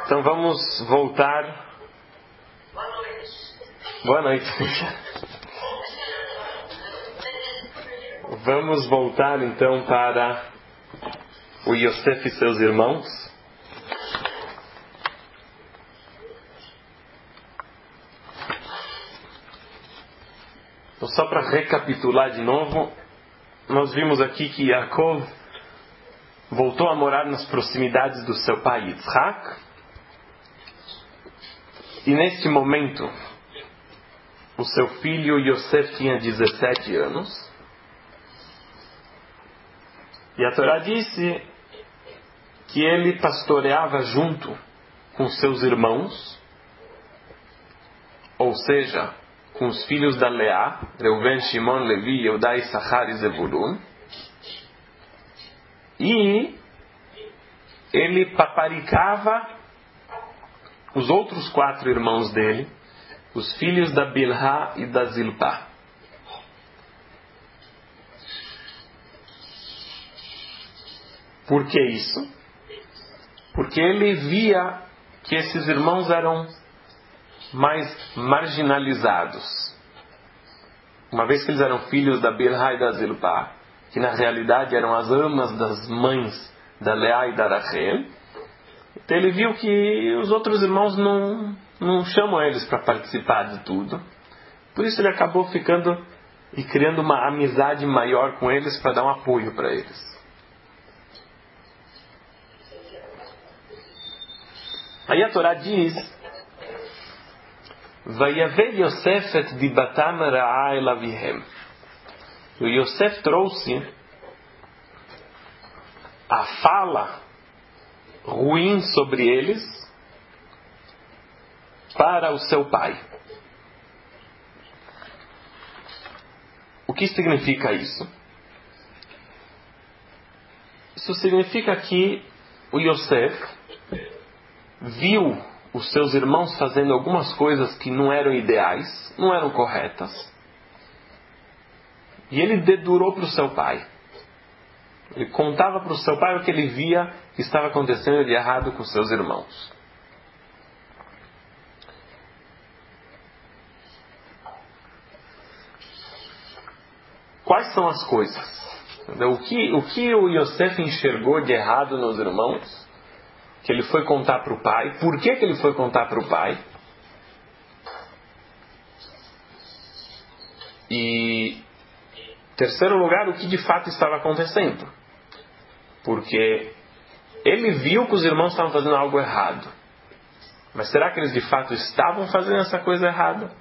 Então vamos voltar. Boa noite. Vamos voltar então para o Yosef e seus irmãos. Então, só para recapitular de novo, nós vimos aqui que Yaakov voltou a morar nas proximidades do seu pai Yitzhak. E neste momento, o seu filho Yosef tinha 17 anos. E a Torá disse que ele pastoreava junto com seus irmãos, ou seja, com os filhos da Leá, Reuven, Shimon, Levi, Yehudá, Issachar e Zebulun. E ele paparicava os outros 4 irmãos dele, os filhos da Bilhá e da Zilpá. Por que isso? Porque ele via que esses irmãos eram mais marginalizados. Uma vez que eles eram filhos da Bilhá e da Zilpá, que na realidade eram as amas das mães da Leá e da Rachel, então ele viu que os outros irmãos não chamam eles para participar de tudo. Por isso ele acabou ficando e criando uma amizade maior com eles para dar um apoio para eles. Aí a Torá diz: Vayave Yosef et dibatam ra'a el avihem. O Yosef trouxe a fala ruim sobre eles para o seu pai. O que significa isso? Isso significa que o Yosef viu os seus irmãos fazendo algumas coisas que não eram ideais, não eram corretas, e ele dedurou para o seu pai. Ele contava para o seu pai o que ele via que estava acontecendo de errado com seus irmãos. Quais são as coisas? O que o Yosef enxergou de errado nos irmãos, que ele foi contar para o pai? Por que ele foi contar para o pai? E, em terceiro lugar, o que de fato estava acontecendo? Porque ele viu que os irmãos estavam fazendo algo errado. Mas será que eles de fato estavam fazendo essa coisa errada?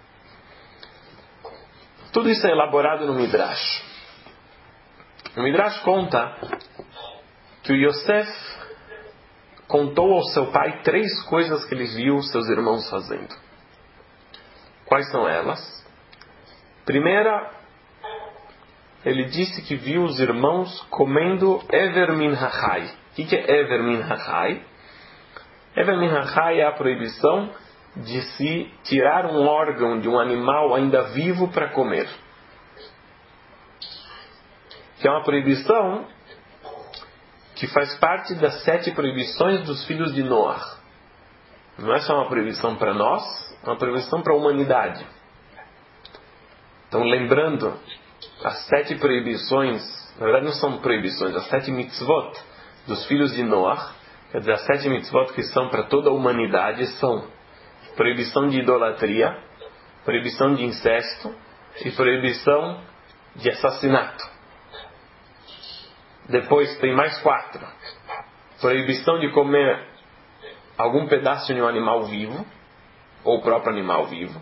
Tudo isso é elaborado no Midrash. O Midrash conta que o Yosef contou ao seu pai 3 coisas que ele viu os seus irmãos fazendo. Quais são elas? Primeira, ele disse que viu os irmãos comendo Ever min hachai. O que é Ever min hachai? Ever min hachai é a proibição de se tirar um órgão de um animal ainda vivo para comer. Que é uma proibição que faz parte das 7 proibições dos filhos de Noah. Não é só uma proibição para nós, é uma proibição para a humanidade. Então, lembrando, as 7 proibições, na verdade não são proibições, as 7 mitzvot dos filhos de Noah, quer dizer, as 7 mitzvot que são para toda a humanidade são proibição de idolatria, proibição de incesto e proibição de assassinato. Depois tem mais 4. Proibição de comer algum pedaço de um animal vivo, ou o próprio animal vivo.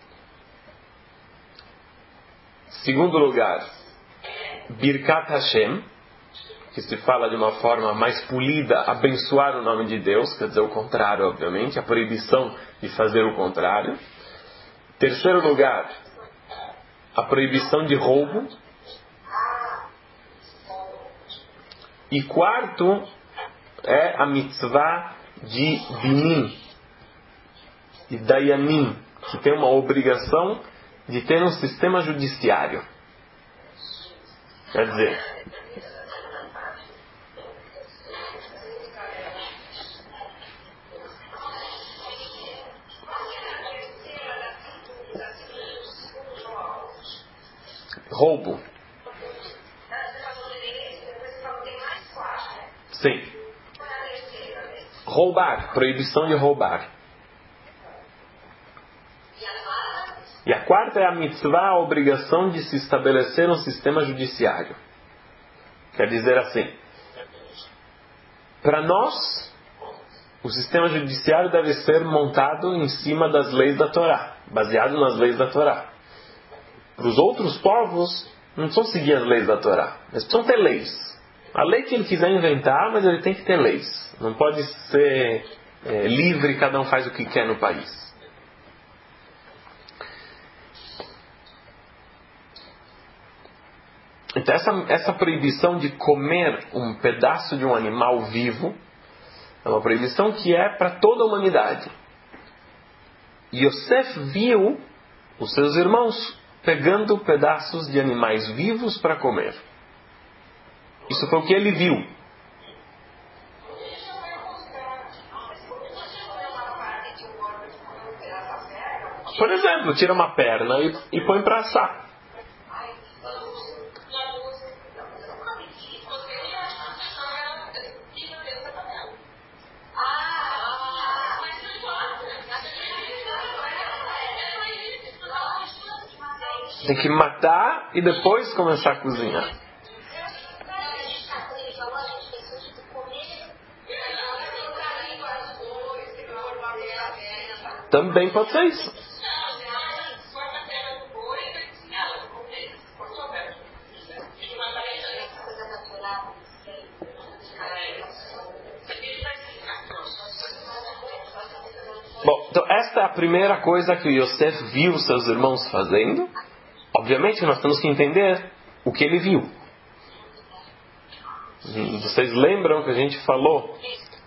Segundo lugar, Birkat Hashem, que se fala de uma forma mais polida, abençoar o nome de Deus, quer dizer o contrário, obviamente, a proibição de fazer o contrário. Terceiro lugar, a proibição de roubo. E quarto é a mitzvah de Dinim e Dayanim, que tem uma obrigação de ter um sistema judiciário. Quer dizer, roubo. Sim. Roubar, proibição de roubar. E a quarta é a mitzvah, a obrigação de se estabelecer um sistema judiciário. Quer dizer assim, para nós, o sistema judiciário deve ser montado em cima das leis da Torá, baseado nas leis da Torá. Para os outros povos, não precisam seguir as leis da Torá, eles precisam ter leis. A lei que ele quiser inventar, mas ele tem que ter leis. Não pode ser livre, cada um faz o que quer no país. Então essa proibição de comer um pedaço de um animal vivo é uma proibição que é para toda a humanidade. Yosef viu os seus irmãos pegando pedaços de animais vivos para comer. Isso foi o que ele viu. Por exemplo, tira uma perna e põe para assar. Tem que matar e depois começar a cozinhar. Também pode ser isso. Bom, então esta é a primeira coisa que Yosef viu seus irmãos fazendo. Obviamente nós temos que entender o que ele viu. Vocês lembram que a gente falou?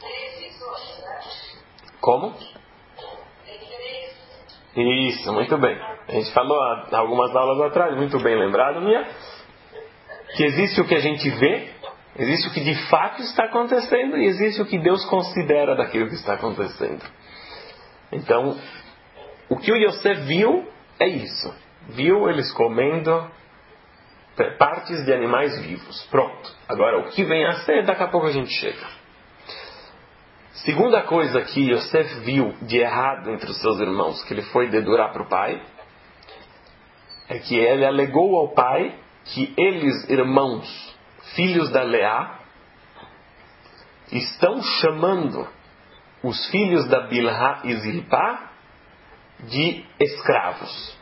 Como? Isso, muito bem. A gente falou há algumas aulas atrás, muito bem lembrado, Mia, que existe o que a gente vê, existe o que de fato está acontecendo e existe o que Deus considera daquilo que está acontecendo. Então, o que o Yosef viu é isso. Viu eles comendo partes de animais vivos. Pronto. Agora, o que vem a ser, daqui a pouco a gente chega. Segunda coisa que Yosef viu de errado entre os seus irmãos, que ele foi dedurar para o pai, é que ele alegou ao pai que eles, irmãos, filhos da Leá, estão chamando os filhos da Bilhá e Zilpá de escravos.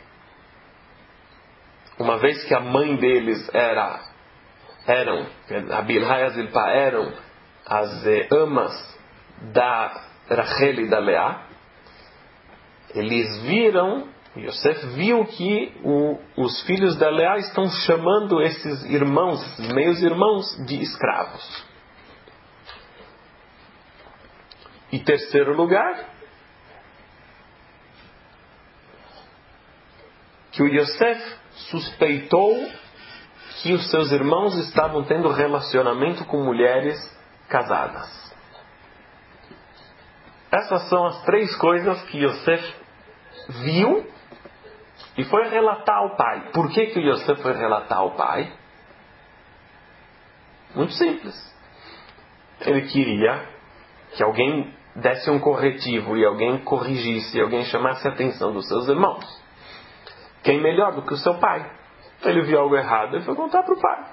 Uma vez que a mãe deles eram, a Bilhá e a Zilpá eram as amas da Rachel e da Leá, eles viram, Yosef viu que os filhos da Leá estão chamando esses irmãos, esses meios irmãos, de escravos. E terceiro lugar, que o Yosef suspeitou que os seus irmãos estavam tendo relacionamento com mulheres casadas. Essas são as três coisas que Yosef viu e foi relatar ao pai. Por que o Yosef foi relatar ao pai? Muito simples. Ele queria que alguém desse um corretivo e alguém corrigisse, alguém chamasse a atenção dos seus irmãos. Quem melhor do que o seu pai? Ele viu algo errado e foi contar para o pai.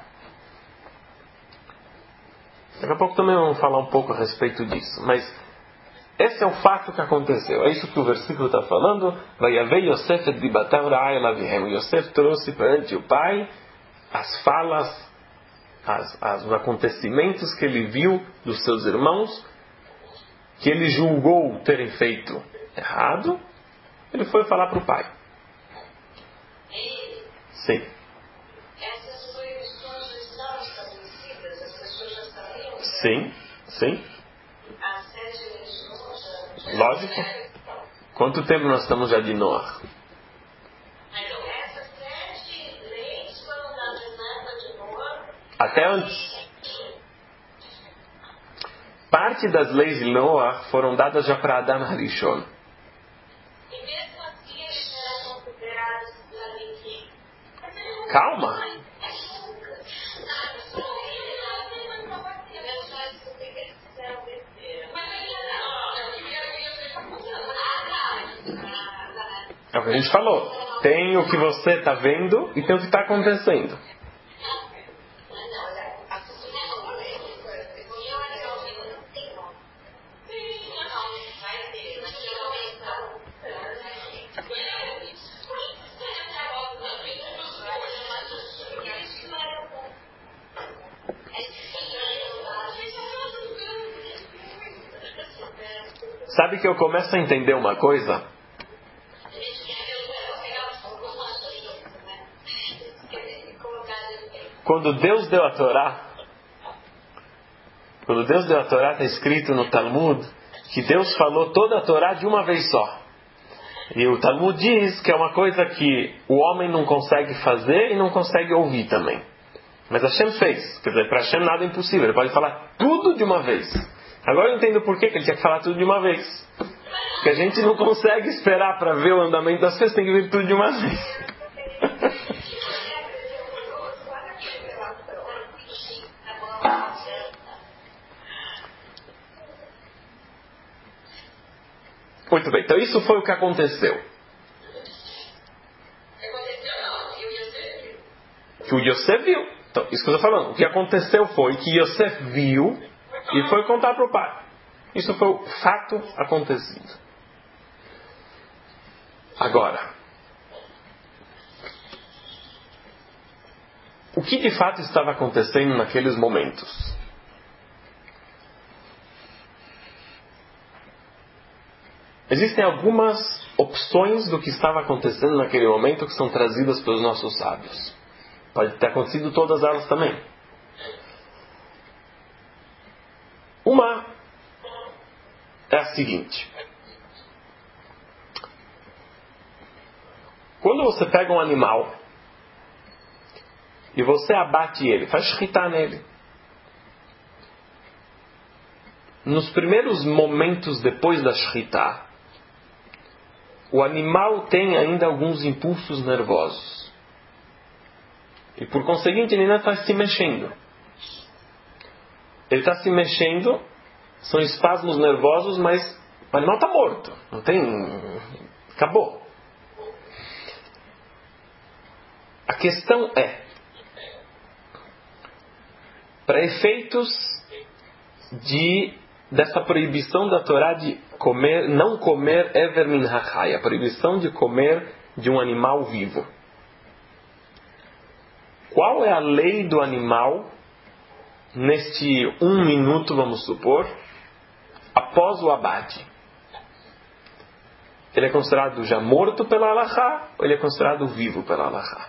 Daqui a pouco também vamos falar um pouco a respeito disso. Mas esse é o fato que aconteceu. É isso que o versículo está falando. Vayavei Yosef et dibatam ra'ah el avihem. Yosef trouxe perante o pai as falas, os acontecimentos que ele viu dos seus irmãos, que ele julgou terem feito errado. Ele foi falar para o pai. Sim. Essas proibições já estavam estabelecidas? As pessoas já sabiam? Sim, sim. As 7 leis. Lógico. Quanto tempo nós estamos já de Noah? Então, essas 7 leis foram dadas na época de Noah? Até antes. Parte das leis de Noah foram dadas já para Adam Harishon. E mesmo assim eles eram considerados Calma. É o que a gente falou. Tem o que você está vendo e tem o que está acontecendo. Sabe que eu começo a entender uma coisa? Quando Deus deu a Torá, está escrito no Talmud que Deus falou toda a Torá de uma vez só. E o Talmud diz que é uma coisa que o homem não consegue fazer e não consegue ouvir também. Mas Hashem fez. Quer dizer, para Hashem nada é impossível. Ele pode falar tudo de uma vez. Agora eu entendo por que ele tinha que falar tudo de uma vez. Porque a gente não consegue esperar para ver o andamento das coisas, tem que ver tudo de uma vez. Muito bem, então isso foi o que aconteceu. Que o Yosef viu. Então, isso que eu estou falando. O que aconteceu foi que Yosef viu e foi contar para o pai. Isso foi o fato acontecido. Agora, o que de fato estava acontecendo naqueles momentos? Existem algumas opções do que estava acontecendo naquele momento que são trazidas pelos nossos sábios. Pode ter acontecido todas elas também. Uma é a seguinte. Quando você pega um animal e você abate ele, faz shritá nele. Nos primeiros momentos depois da shritá, o animal tem ainda alguns impulsos nervosos. E por conseguinte, ele ainda está se mexendo. Ele está se mexendo, são espasmos nervosos, mas o animal está morto. Não tem... Acabou. A questão é, para efeitos dessa proibição da Torá de comer, não comer ever min hachai, a proibição de comer de um animal vivo. Qual é a lei do animal neste 1 minuto, vamos supor, após o abate? Ele é considerado já morto pela halachá ou ele é considerado vivo pela halachá?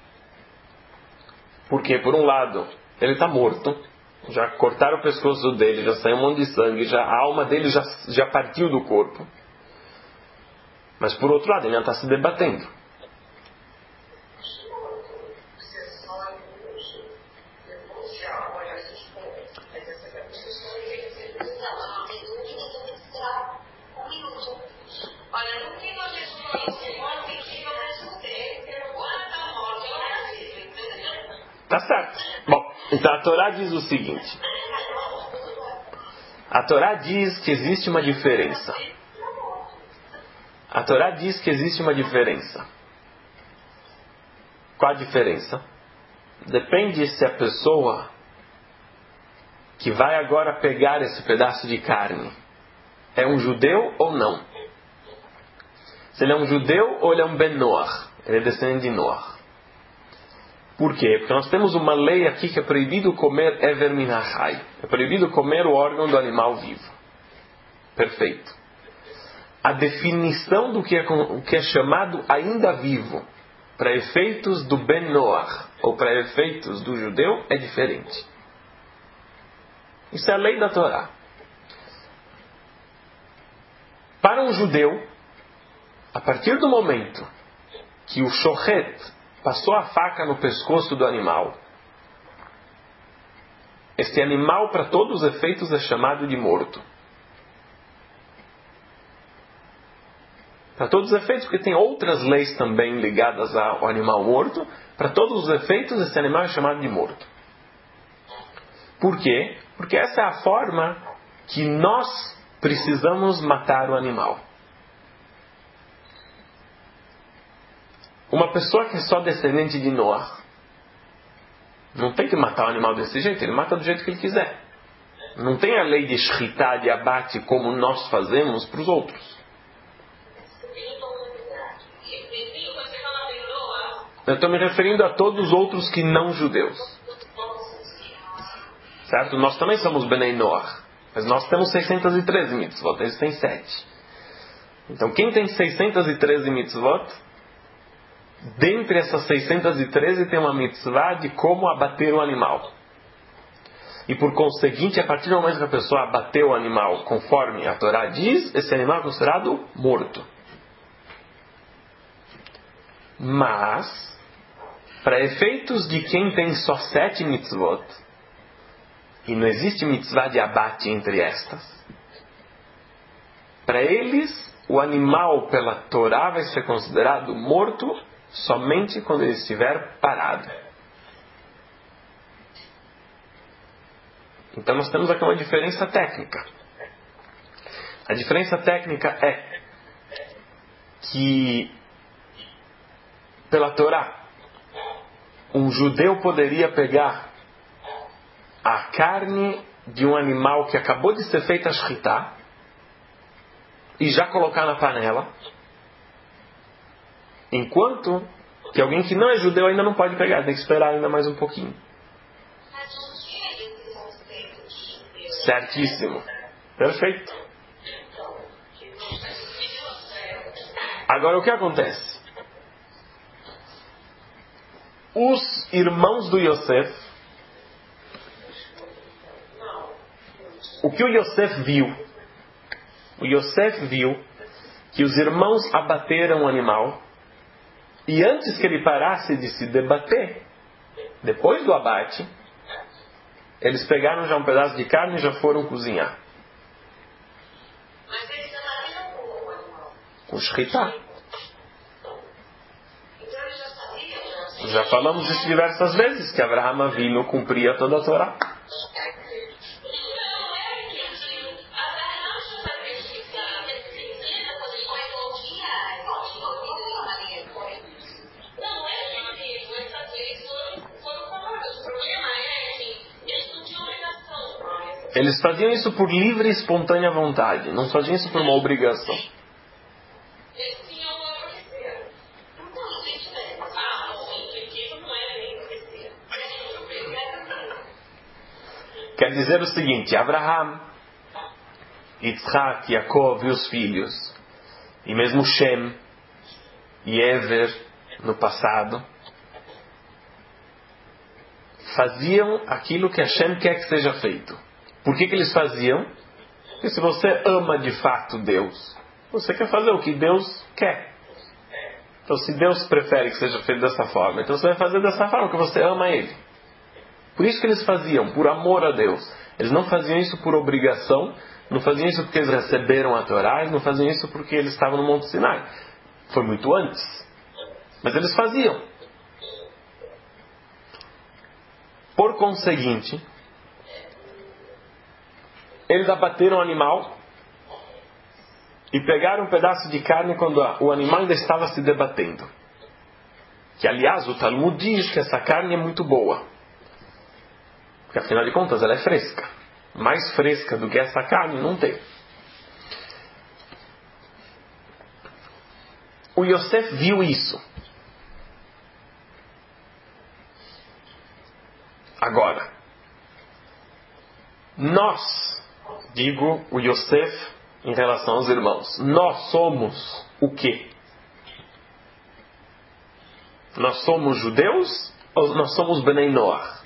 Porque, por um lado, ele está morto, já cortaram o pescoço dele, já saiu um monte de sangue, a alma dele já partiu do corpo. Mas, por outro lado, ele ainda está se debatendo. Tá certo. Bom, então a Torá diz o seguinte. A Torá diz que existe uma diferença. A Torá diz que existe uma diferença. Qual a diferença? Depende se a pessoa que vai agora pegar esse pedaço de carne é um judeu ou não. Se ele é um judeu ou ele é um Ben Noach. Ele é descendente de Noach. Por quê? Porque nós temos uma lei aqui que é proibido comer ever min hachai. É proibido comer o órgão do animal vivo. Perfeito. A definição do que é chamado ainda vivo, para efeitos do Ben Noach, ou para efeitos do judeu, é diferente. Isso é a lei da Torá. Para um judeu, a partir do momento que o shochet passou a faca no pescoço do animal, esse animal, para todos os efeitos, é chamado de morto. Para todos os efeitos, porque tem outras leis também ligadas ao animal morto. Para todos os efeitos, esse animal é chamado de morto. Por quê? Porque essa é a forma que nós precisamos matar o animal. Uma pessoa que é só descendente de Noah não tem que matar o animal desse jeito, ele mata do jeito que ele quiser. Não tem a lei de shritá, de abate, como nós fazemos para os outros. Eu estou me referindo a todos os outros que não judeus. Certo? Nós também somos Benei Noach. Mas nós temos 613 mitzvot. Eles têm 7. Então quem tem 613 mitzvot, dentre essas 613 tem uma mitzvah de como abater o animal. E por conseguinte, a partir do momento que a pessoa abateu o animal conforme a Torá diz, esse animal é considerado morto. Mas, para efeitos de quem tem só 7 mitzvot, e não existe mitzvah de abate entre estas, para eles, o animal pela Torá vai ser considerado morto somente quando ele estiver parado. Então nós temos aqui uma diferença técnica. A diferença técnica é que, pela Torá, um judeu poderia pegar a carne de um animal que acabou de ser feita a shritá e já colocar na panela, enquanto que alguém que não é judeu ainda não pode pegar, tem que esperar ainda mais um pouquinho. Certíssimo. Perfeito. Agora o que acontece? Os irmãos do Yosef, o que o Yosef viu? O Yosef viu que os irmãos abateram o animal e antes que ele parasse de se debater, depois do abate, eles pegaram já um pedaço de carne e já foram cozinhar. Mas eles abateram como o animal? Com shritá. Então eles já sabiam? Já falamos isso diversas vezes, que Abraham Avinu cumpria toda a Torá. Eles faziam isso por livre e espontânea vontade. Não faziam isso por uma obrigação. Quer dizer o seguinte: Abraham, Yitzhak, Yaakov e os filhos, e mesmo Shem e Ever no passado, faziam aquilo que Hashem quer que seja feito. Por que eles faziam? Porque se você ama de fato Deus, você quer fazer o que Deus quer. Então se Deus prefere que seja feito dessa forma, então você vai fazer dessa forma, porque você ama Ele. Por isso que eles faziam, por amor a Deus. Eles não faziam isso por obrigação, não faziam isso porque eles receberam a Torá, eles não faziam isso porque eles estavam no Monte Sinai. Foi muito antes. Mas eles faziam. Por conseguinte, eles abateram o animal e pegaram um pedaço de carne quando o animal ainda estava se debatendo. Que, aliás, o Talmud diz que essa carne é muito boa. Porque, afinal de contas, ela é fresca. Mais fresca do que essa carne, não tem. O Yosef viu isso. Agora, nós, digo o Yosef em relação aos irmãos, nós somos o quê? Nós somos judeus ou nós somos Benei Noach?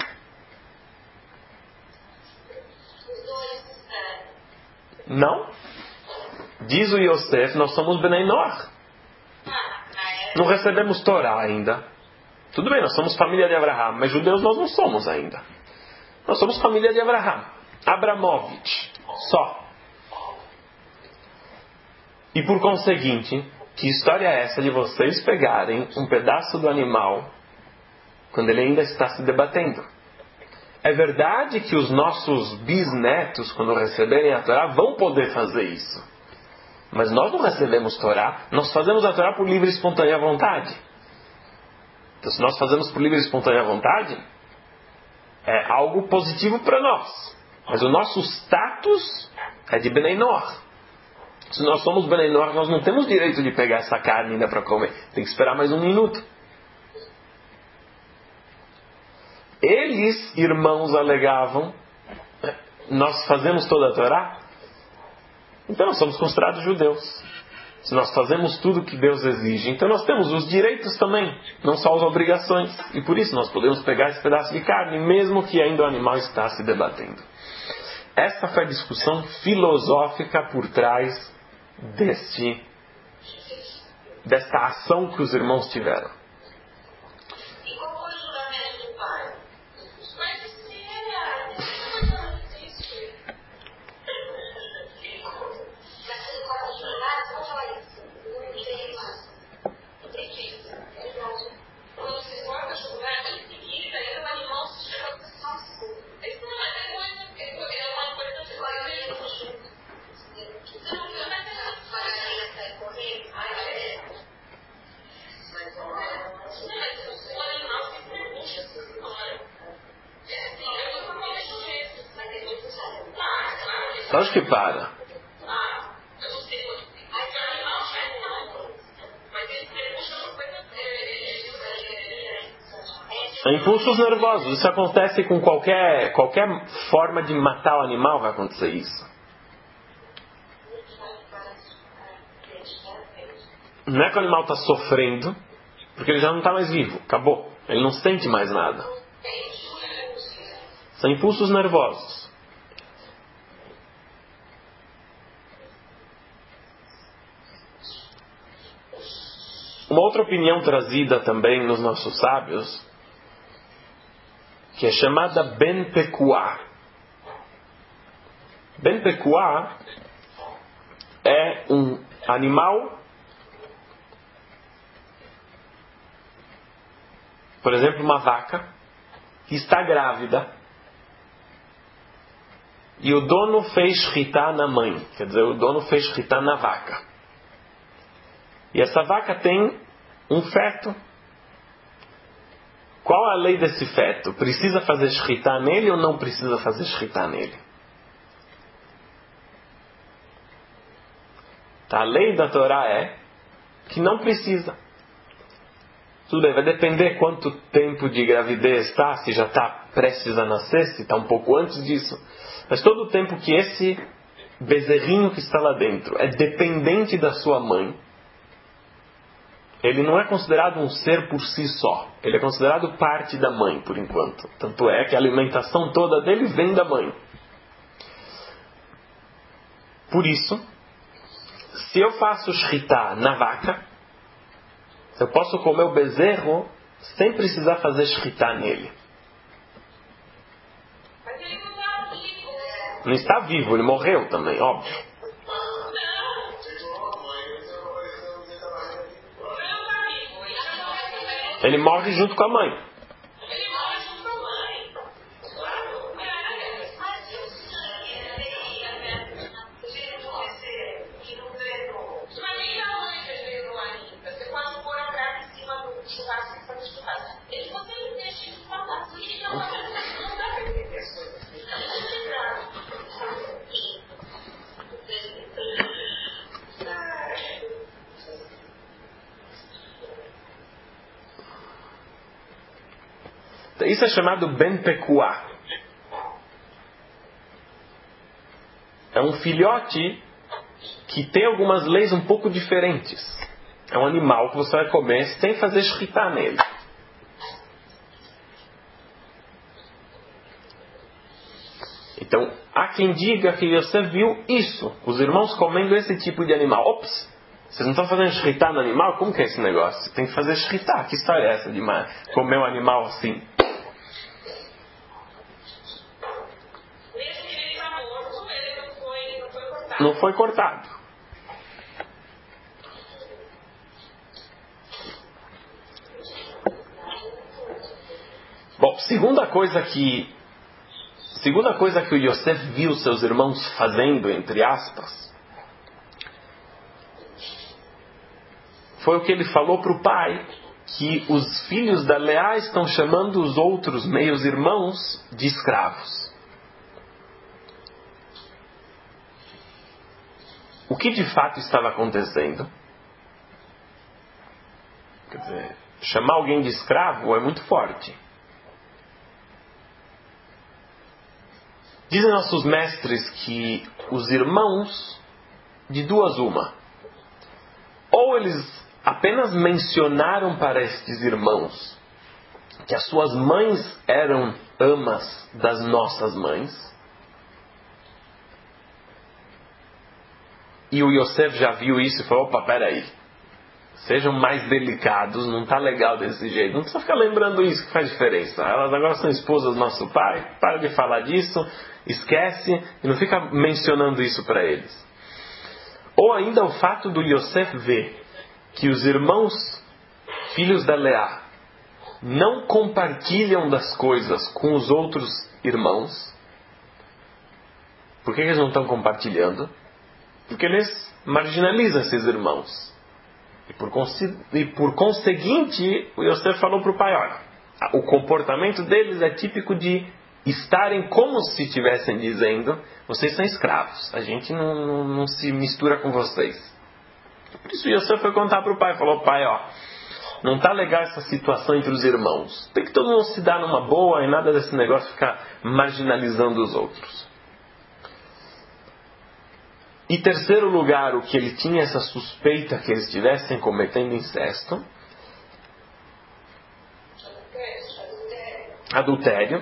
Não. Diz o Yosef, nós somos Benei Noach. Não recebemos Torá ainda. Tudo bem, nós somos família de Abraham, mas judeus nós não somos ainda. Nós somos família de Abraham. Abramovich. Só. E por conseguinte, Que história é essa de vocês pegarem um pedaço do animal quando ele ainda está se debatendo? É verdade que os nossos bisnetos, quando receberem a Torá, vão poder fazer isso. Mas nós não recebemos Torá, nós fazemos a Torá por livre e espontânea vontade. Então, se nós fazemos por livre e espontânea vontade, é algo positivo para nós. Mas o nosso status é de Benei Noach. Se nós somos Benei Noach, nós não temos direito de pegar essa carne ainda para comer. Tem que esperar mais um minuto. Eles, irmãos, alegavam: nós fazemos toda a Torá? Então nós somos considerados judeus. Se nós fazemos tudo o que Deus exige, então nós temos os direitos também, não só as obrigações. E por isso nós podemos pegar esse pedaço de carne, mesmo que ainda o animal está se debatendo. Essa foi a discussão filosófica por trás desta ação que os irmãos tiveram. E qual foi o julgamento do pai? Mas se quando você corta a chocolate, em seguida, o animal se chama de salsicha. Isso não é uma coisa que vai ver no junto. Você não vai mais sair correndo, mas o animal se pergunta assim, olha, eu vou comer esse jeito, mas depois você sabe. Acho que para. Eu não sei quando. Mas o animal já não. Mas ele pergunta uma coisa. Impulsos nervosos. Isso acontece com qualquer forma de matar o animal, vai acontecer isso. Não é que o animal está sofrendo, porque ele já não está mais vivo. Acabou. Ele não sente mais nada. São impulsos nervosos. Uma outra opinião trazida também nos nossos sábios, que é chamada Ben Pekuah. Ben Pekuah é um animal, por exemplo, uma vaca, que está grávida, e o dono fez shritá na mãe, quer dizer, o dono fez shritá na vaca. E essa vaca tem um feto. Qual a lei desse feto? Precisa fazer shritá nele ou não precisa fazer shritá nele? Tá, a lei da Torá é que não precisa. Tudo bem, vai depender quanto tempo de gravidez está, se já está prestes a nascer, se está um pouco antes disso. Mas todo o tempo que esse bezerrinho que está lá dentro é dependente da sua mãe, ele não é considerado um ser por si só. Ele é considerado parte da mãe, por enquanto. Tanto é que a alimentação toda dele vem da mãe. Por isso, se eu faço shritá na vaca, eu posso comer o bezerro sem precisar fazer shritá nele. Mas ele não está vivo. Não está vivo, ele morreu também, óbvio. Ele morre junto com a mãe. Ele morre junto com a mãe. Claro. Mas nem a mãe fez ainda. Você pode pôr a carne em cima do churrasco e fazer churrasco. Ele você não deixa isso falar. Porque não dá para entender as coisas. Isso é chamado Ben Pekuah. É um filhote que tem algumas leis um pouco diferentes. É um animal que você vai comer sem fazer shritá nele. Então, há quem diga que você viu isso, os irmãos comendo esse tipo de animal. Ops! Vocês não estão fazendo shritá no animal? Como que é esse negócio? Tem que fazer shritá. Que história é essa de comer um animal assim? Mesmo que ele está morto, ele não foi cortado. Não foi cortado. segunda coisa que o Yosef viu seus irmãos fazendo, entre aspas, foi o que ele falou para o pai, que os filhos da Leá estão chamando os outros meios irmãos de escravos. O que de fato estava acontecendo? Quer dizer, chamar alguém de escravo é muito forte. Dizem nossos mestres que os irmãos, de duas uma, ou eles apenas mencionaram para estes irmãos que as suas mães eram amas das nossas mães, e o Yosef já viu isso e falou: opa, peraí, sejam mais delicados, não está legal desse jeito, não precisa ficar lembrando isso que faz diferença, elas agora são esposas do nosso pai, para de falar disso, esquece, e não fica mencionando isso para eles. Ou ainda o fato do Yosef ver que os irmãos, filhos da Leá, não compartilham das coisas com os outros irmãos. Por que eles não estão compartilhando? Porque eles marginalizam esses irmãos. E por conseguinte, o Yosef falou para o pai: olha, o comportamento deles é típico de estarem como se estivessem dizendo: vocês são escravos, a gente não se mistura com vocês. Por isso Yosef foi contar para o pai, falou: pai, ó, não está legal essa situação entre os irmãos, tem que todo mundo se dar numa boa e nada desse negócio ficar marginalizando os outros. E terceiro lugar, o que ele tinha essa suspeita que eles estivessem cometendo incesto, adultério.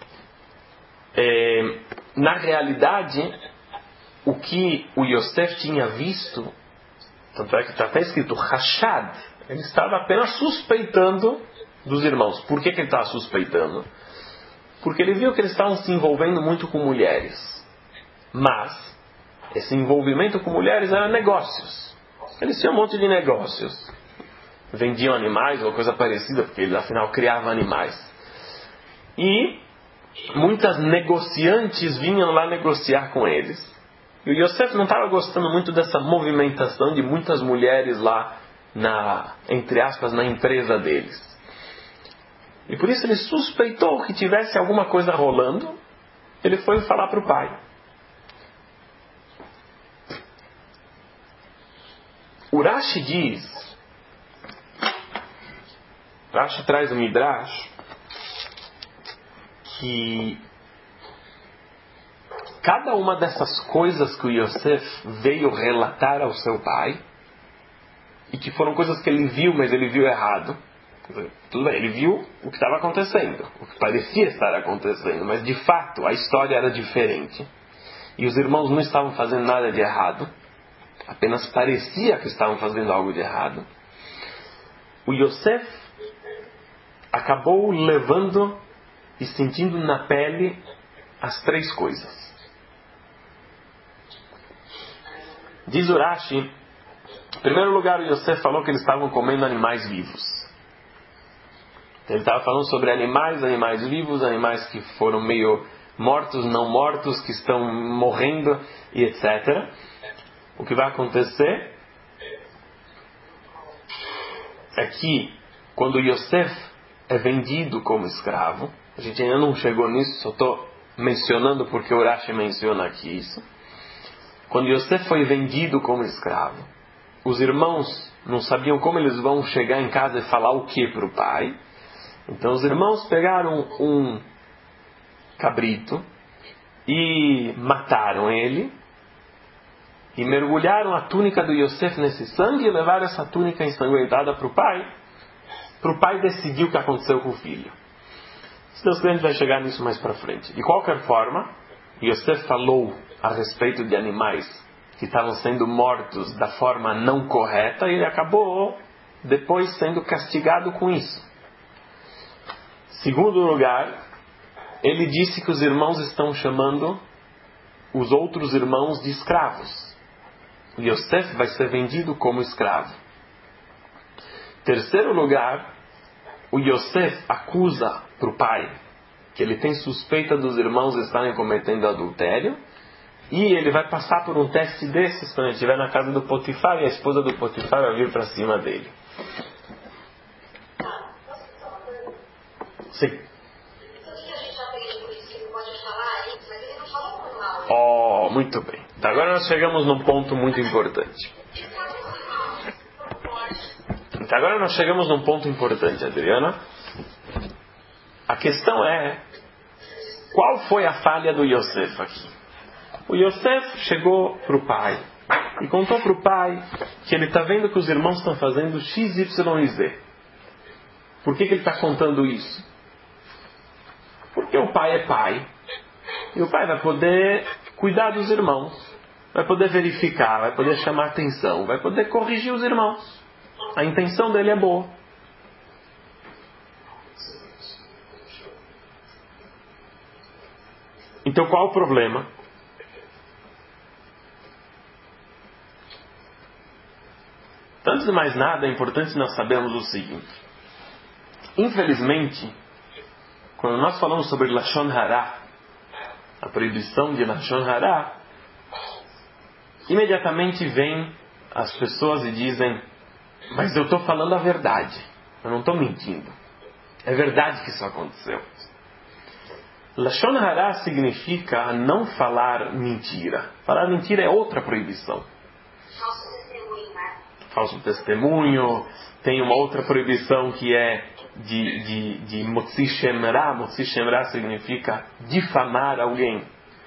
Na realidade, o que o Yosef tinha visto, tanto é que está até escrito Hashad, ele estava apenas suspeitando dos irmãos. Por que ele estava suspeitando? Porque ele viu que eles estavam se envolvendo muito com mulheres. Mas esse envolvimento com mulheres era negócios. Eles tinham um monte de negócios. Vendiam animais ou coisa parecida, porque eles afinal criavam animais. E muitas negociantes vinham lá negociar com eles. E o Yosef não estava gostando muito dessa movimentação de muitas mulheres lá, entre aspas, na empresa deles. E por isso ele suspeitou que tivesse alguma coisa rolando. Ele foi falar para o pai. O Rashi diz, Rashi traz o Midrash, que cada uma dessas coisas que o Yosef veio relatar ao seu pai, e que foram coisas que ele viu, mas ele viu errado. Tudo bem, ele viu o que estava acontecendo, o que parecia estar acontecendo, mas de fato a história era diferente. E os irmãos não estavam fazendo nada de errado, apenas parecia que estavam fazendo algo de errado. O Yosef acabou levando e sentindo na pele as três coisas. Diz o Rashi, em primeiro lugar, o Yosef falou que eles estavam comendo animais vivos. Ele estava falando sobre animais vivos, animais que foram meio mortos, não mortos, que estão morrendo e etc. O que vai acontecer é que quando Yosef é vendido como escravo, a gente ainda não chegou nisso, só estou mencionando porque o Rashi menciona aqui isso. Quando Yosef foi vendido como escravo, os irmãos não sabiam como eles vão chegar em casa e falar o que para o pai. Então os irmãos pegaram um cabrito e mataram ele, e mergulharam a túnica do Yosef nesse sangue e levaram essa túnica ensanguentada para o pai decidir o que aconteceu com o filho. Se Deus quiser, a gente vai chegar nisso mais para frente. De qualquer forma, Yosef falou a respeito de animais que estavam sendo mortos da forma não correta, e ele acabou depois sendo castigado com isso. Segundo lugar, ele disse que os irmãos estão chamando os outros irmãos de escravos. Yosef vai ser vendido como escravo. Terceiro lugar, o Yosef acusa para o pai que ele tem suspeita dos irmãos estarem cometendo adultério, e ele vai passar por um teste desses quando ele estiver na casa do Potifar, e a esposa do Potifar vai vir para cima dele. Sim. Oh, muito bem. Então, agora nós chegamos num ponto muito importante. Adriana. A questão é, qual foi a falha do Yosef aqui? O Yosef chegou para o pai e contou para o pai que ele está vendo que os irmãos estão fazendo X, Y e Z. Por que ele está contando isso? Porque o pai é pai. E o pai vai poder cuidar dos irmãos. Vai poder verificar, vai poder chamar atenção, vai poder corrigir os irmãos. A intenção dele é boa. Então qual o problema? Antes de mais nada, é importante nós sabermos o seguinte. Infelizmente, quando nós falamos sobre Lashon Hara, a proibição de Lashon Hara, imediatamente vem as pessoas e dizem: mas eu estou falando a verdade, eu não estou mentindo. É verdade que isso aconteceu. Lashon Hara significa não falar mentira. Falar mentira é outra proibição. Falso testemunho. Tem uma outra proibição que é de Motzi Shemra. Motzi Shemra significa difamar alguém.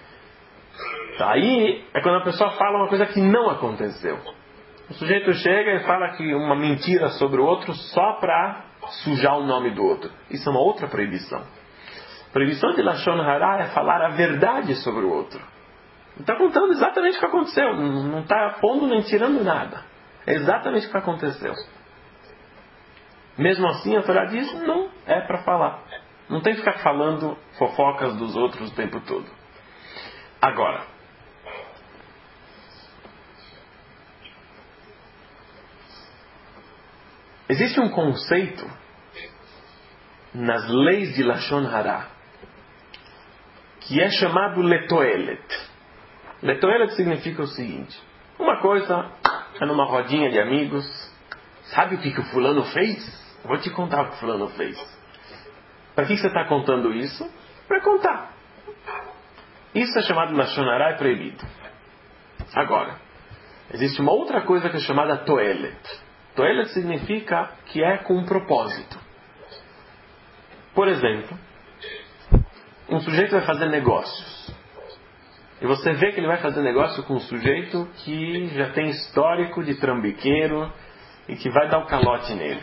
Aí é quando a pessoa fala uma coisa que não aconteceu. O sujeito chega e fala que uma mentira sobre o outro só para sujar o nome do outro. Isso é uma outra proibição. A proibição de Lashon Hara é falar a verdade sobre o outro. Está contando exatamente o que aconteceu. Não está pondo nem tirando nada. É exatamente o que aconteceu. Mesmo assim, a Torá diz, não é para falar. Não tem que ficar falando fofocas dos outros o tempo todo. Agora, existe um conceito nas leis de Lashon Hara que é chamado Letoelet. Letoelet significa o seguinte: uma coisa é numa rodinha de amigos. Sabe o que o fulano fez? Vou te contar o que o fulano fez. Para que você está contando isso? Para contar. Isso é chamado Lashon Hara, é proibido. Agora, existe uma outra coisa que é chamada Toelet. Toelet significa que é com um propósito. Por exemplo, um sujeito vai fazer negócios. E você vê que ele vai fazer negócio com um sujeito que já tem histórico de trambiqueiro e que vai dar o calote nele.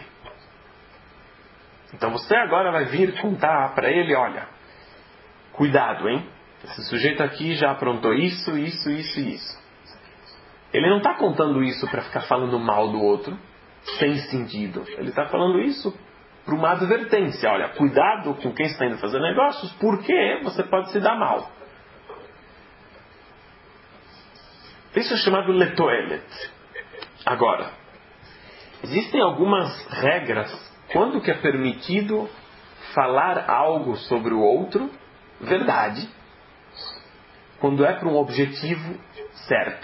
Então você agora vai vir contar para ele: olha, cuidado, hein? Esse sujeito aqui já aprontou isso, isso, isso e isso. Ele não está contando isso para ficar falando mal do outro, sem sentido. Ele está falando isso para uma advertência. Olha, cuidado com quem está indo fazer negócios, porque você pode se dar mal. Isso é chamado Letoelet. Agora, existem algumas regras quando que é permitido falar algo sobre o outro, verdade, quando é para um objetivo certo.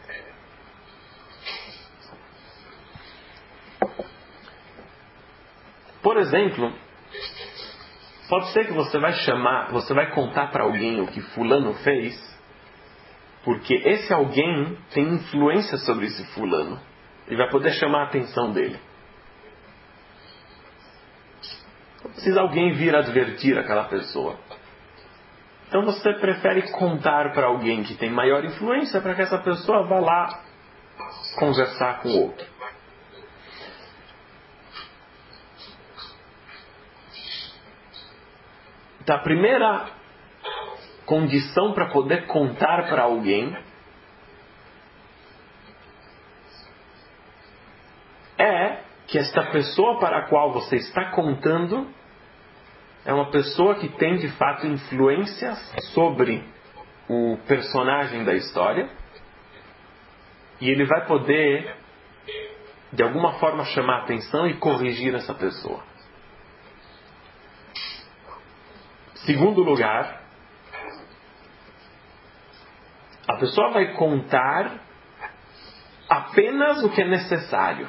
Por exemplo, pode ser que você vai contar para alguém o que fulano fez, porque esse alguém tem influência sobre esse fulano e vai poder chamar a atenção dele. Precisa alguém vir advertir aquela pessoa. Então você prefere contar para alguém que tem maior influência para que essa pessoa vá lá conversar com o outro. Então a primeira condição para poder contar para alguém é que esta pessoa para a qual você está contando é uma pessoa que tem de fato influências sobre o personagem da história, e ele vai poder de alguma forma chamar a atenção e corrigir essa pessoa. Segundo lugar, a pessoa vai contar apenas o que é necessário.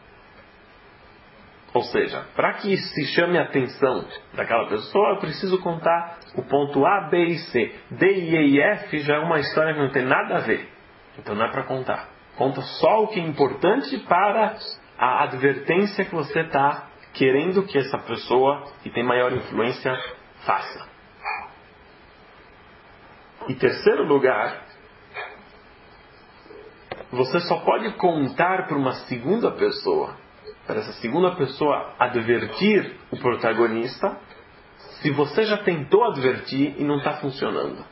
Ou seja, para que se chame a atenção daquela pessoa, eu preciso contar o ponto A, B e C. D, E e F já é uma história que não tem nada a ver. Então não é para contar. Conta só o que é importante para a advertência que você está querendo que essa pessoa que tem maior influência faça. E terceiro lugar, você só pode contar para uma segunda pessoa, para essa segunda pessoa advertir o protagonista, se você já tentou advertir e não está funcionando.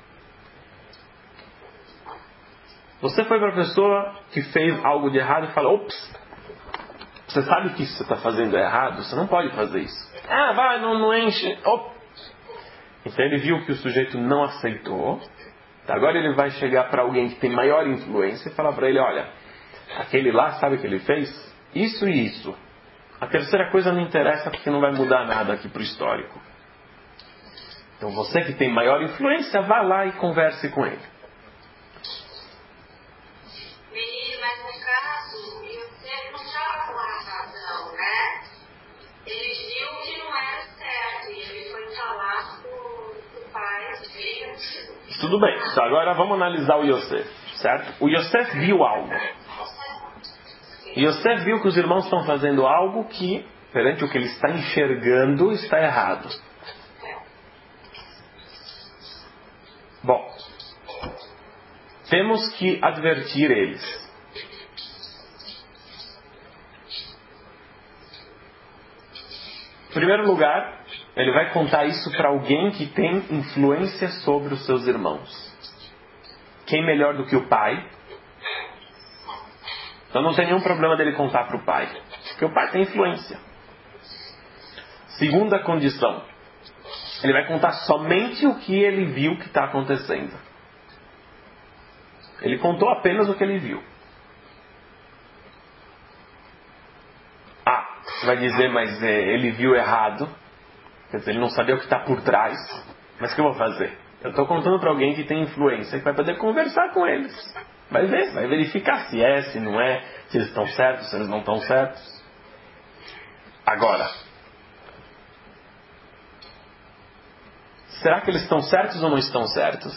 Você foi para a pessoa que fez algo de errado e fala, ops, você sabe que isso você está fazendo é errado? Você não pode fazer isso. Ah, vai, não enche. Oh. Então ele viu que o sujeito não aceitou. Agora ele vai chegar para alguém que tem maior influência e falar para ele, olha, aquele lá, sabe o que ele fez? Isso e isso. A terceira coisa não interessa porque não vai mudar nada aqui para o histórico. Então você que tem maior influência, vá lá e converse com ele. Menino, mas no caso, você não estava com a razão, né? Ele viu que não era certo e ele foi falar pro pai dele. Tudo bem, então agora vamos analisar o Yosef, certo? O Yosef viu algo. O Yosef viu que os irmãos estão fazendo algo que, perante o que ele está enxergando, está errado. Bom, temos que advertir eles. Em primeiro lugar, ele vai contar isso para alguém que tem influência sobre os seus irmãos. Quem melhor do que o pai? Então não tem nenhum problema dele contar para o pai, porque o pai tem influência. Segunda condição, ele vai contar somente o que ele viu que está acontecendo. Ele contou apenas o que ele viu. Ah, você vai dizer, mas ele viu errado. Quer dizer, ele não sabia o que está por trás. Mas o que eu vou fazer? Eu estou contando para alguém que tem influência, que vai poder conversar com eles. Vai ver, vai verificar se é, se não é, se eles estão certos, se eles não estão certos. Agora, será que eles estão certos ou não estão certos?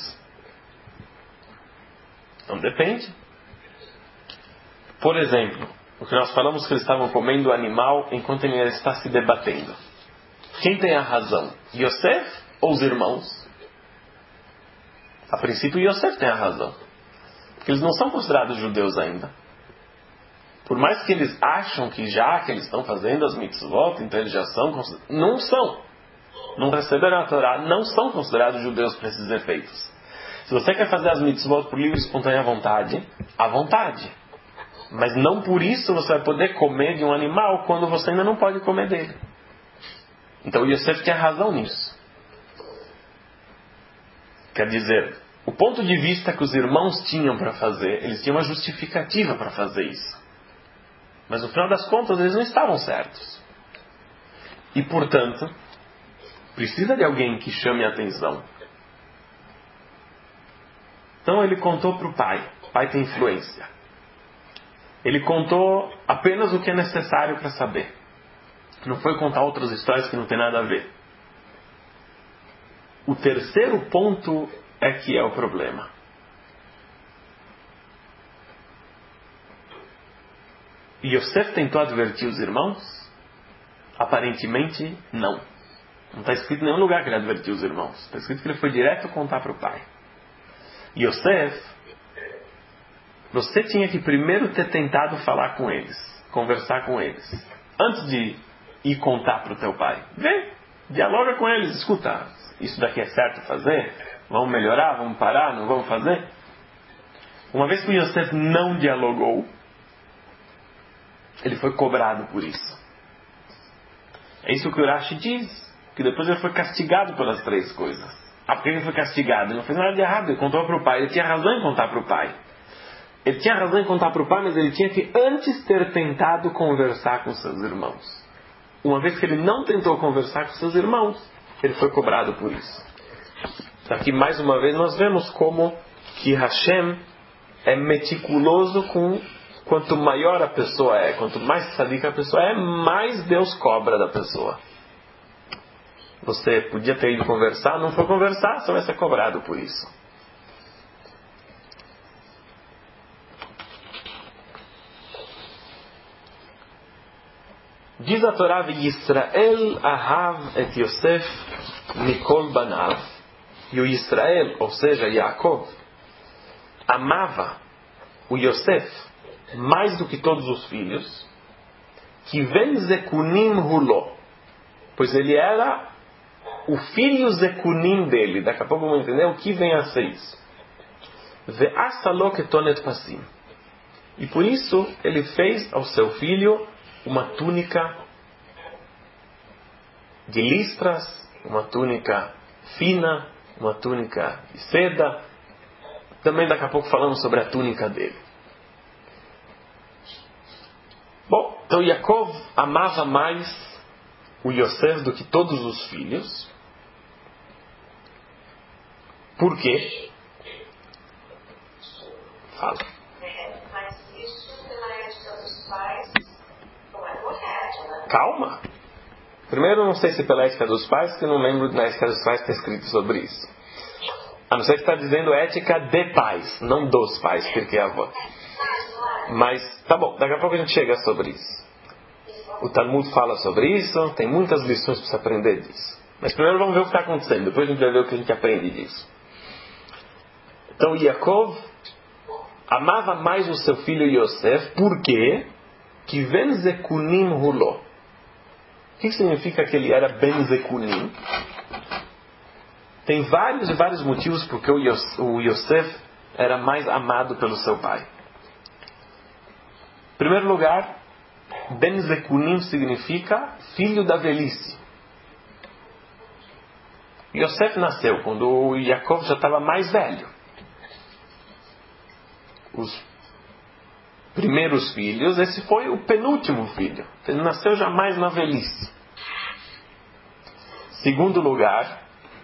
Então depende. Por exemplo, o que nós falamos que eles estavam comendo o animal enquanto ele está se debatendo. Quem tem a razão? Yosef ou os irmãos? A princípio Yosef tem a razão. Porque eles não são considerados judeus ainda. Por mais que eles acham que já que eles estão fazendo as mitzvot, então eles já são considerados. Não são. Não receberam a Torá, não são considerados judeus para esses efeitos. Se você quer fazer as mitzvot por livre e espontânea vontade, à vontade. Mas não por isso você vai poder comer de um animal quando você ainda não pode comer dele. Então o Yosef tinha razão nisso. Quer dizer, o ponto de vista que os irmãos tinham para fazer, eles tinham uma justificativa para fazer isso. Mas no final das contas eles não estavam certos. E portanto, precisa de alguém que chame a atenção. Então ele contou para o pai. O pai tem influência. Ele contou apenas o que é necessário para saber. Não foi contar outras histórias que não tem nada a ver. O terceiro ponto é que é o problema. Yosef tentou advertir os irmãos? Aparentemente, não. Não está escrito em nenhum lugar que ele advertiu os irmãos. Está escrito que ele foi direto contar para o pai. Yosef, você tinha que primeiro ter tentado falar com eles, conversar com eles, antes de ir contar para o teu pai. Vê, dialoga com eles, escuta, isso daqui é certo fazer? Vamos melhorar? Vamos parar? Não vamos fazer? Uma vez que o Yosef não dialogou, ele foi cobrado por isso. É isso que o Rashi diz, que depois ele foi castigado pelas três coisas. Ah, porque ele foi castigado? Ele não fez nada de errado, ele contou para o pai. Ele tinha razão em contar para o pai. Ele tinha razão em contar para o pai, mas ele tinha que antes ter tentado conversar com seus irmãos. Uma vez que ele não tentou conversar com seus irmãos, ele foi cobrado por isso. Aqui mais uma vez nós vemos como que Hashem é meticuloso com quanto maior a pessoa é, quanto mais tzadik a pessoa é, mais Deus cobra da pessoa. Você podia ter ido conversar, não foi conversar, você vai ser cobrado por isso. Diz a Torá: Yisrael ahav et Yosef mikol banav. E o Israel, ou seja, Yaakov, amava o Yosef mais do que todos os filhos, que ven zekunim hulo, pois ele era o filho zekunim dele. Daqui a pouco vamos entender o que vem a ser isso. Ve'asalo ketonet pasim. E por isso ele fez ao seu filho uma túnica de listras, uma túnica fina, uma túnica de seda. Também daqui a pouco falamos sobre a túnica dele. Bom, então Yaakov amava mais o Yosef do que todos os filhos. Por quê? Fala. Mas isso pela ética dos pais não é correto, né? Calma. Primeiro, não sei se pela ética dos pais, que eu não lembro na ética dos pais ter escrito sobre isso. A não ser que está dizendo ética de pais, não dos pais, porque é avó. Mas, tá bom, daqui a pouco a gente chega sobre isso. O Talmud fala sobre isso, tem muitas lições para se aprender disso. Mas primeiro vamos ver o que está acontecendo, depois a gente vai ver o que a gente aprende disso. Então, Yaakov amava mais o seu filho Yosef, porque que ven zekunim hulo. O que significa que ele era ben zekunim? Tem vários e vários motivos porque o Yosef era mais amado pelo seu pai. Em primeiro lugar, ben zekunim significa filho da velhice. Yosef nasceu quando o Yaakov já estava mais velho. Os primeiros filhos, esse foi o penúltimo filho. Ele nasceu já mais na velhice. Segundo lugar,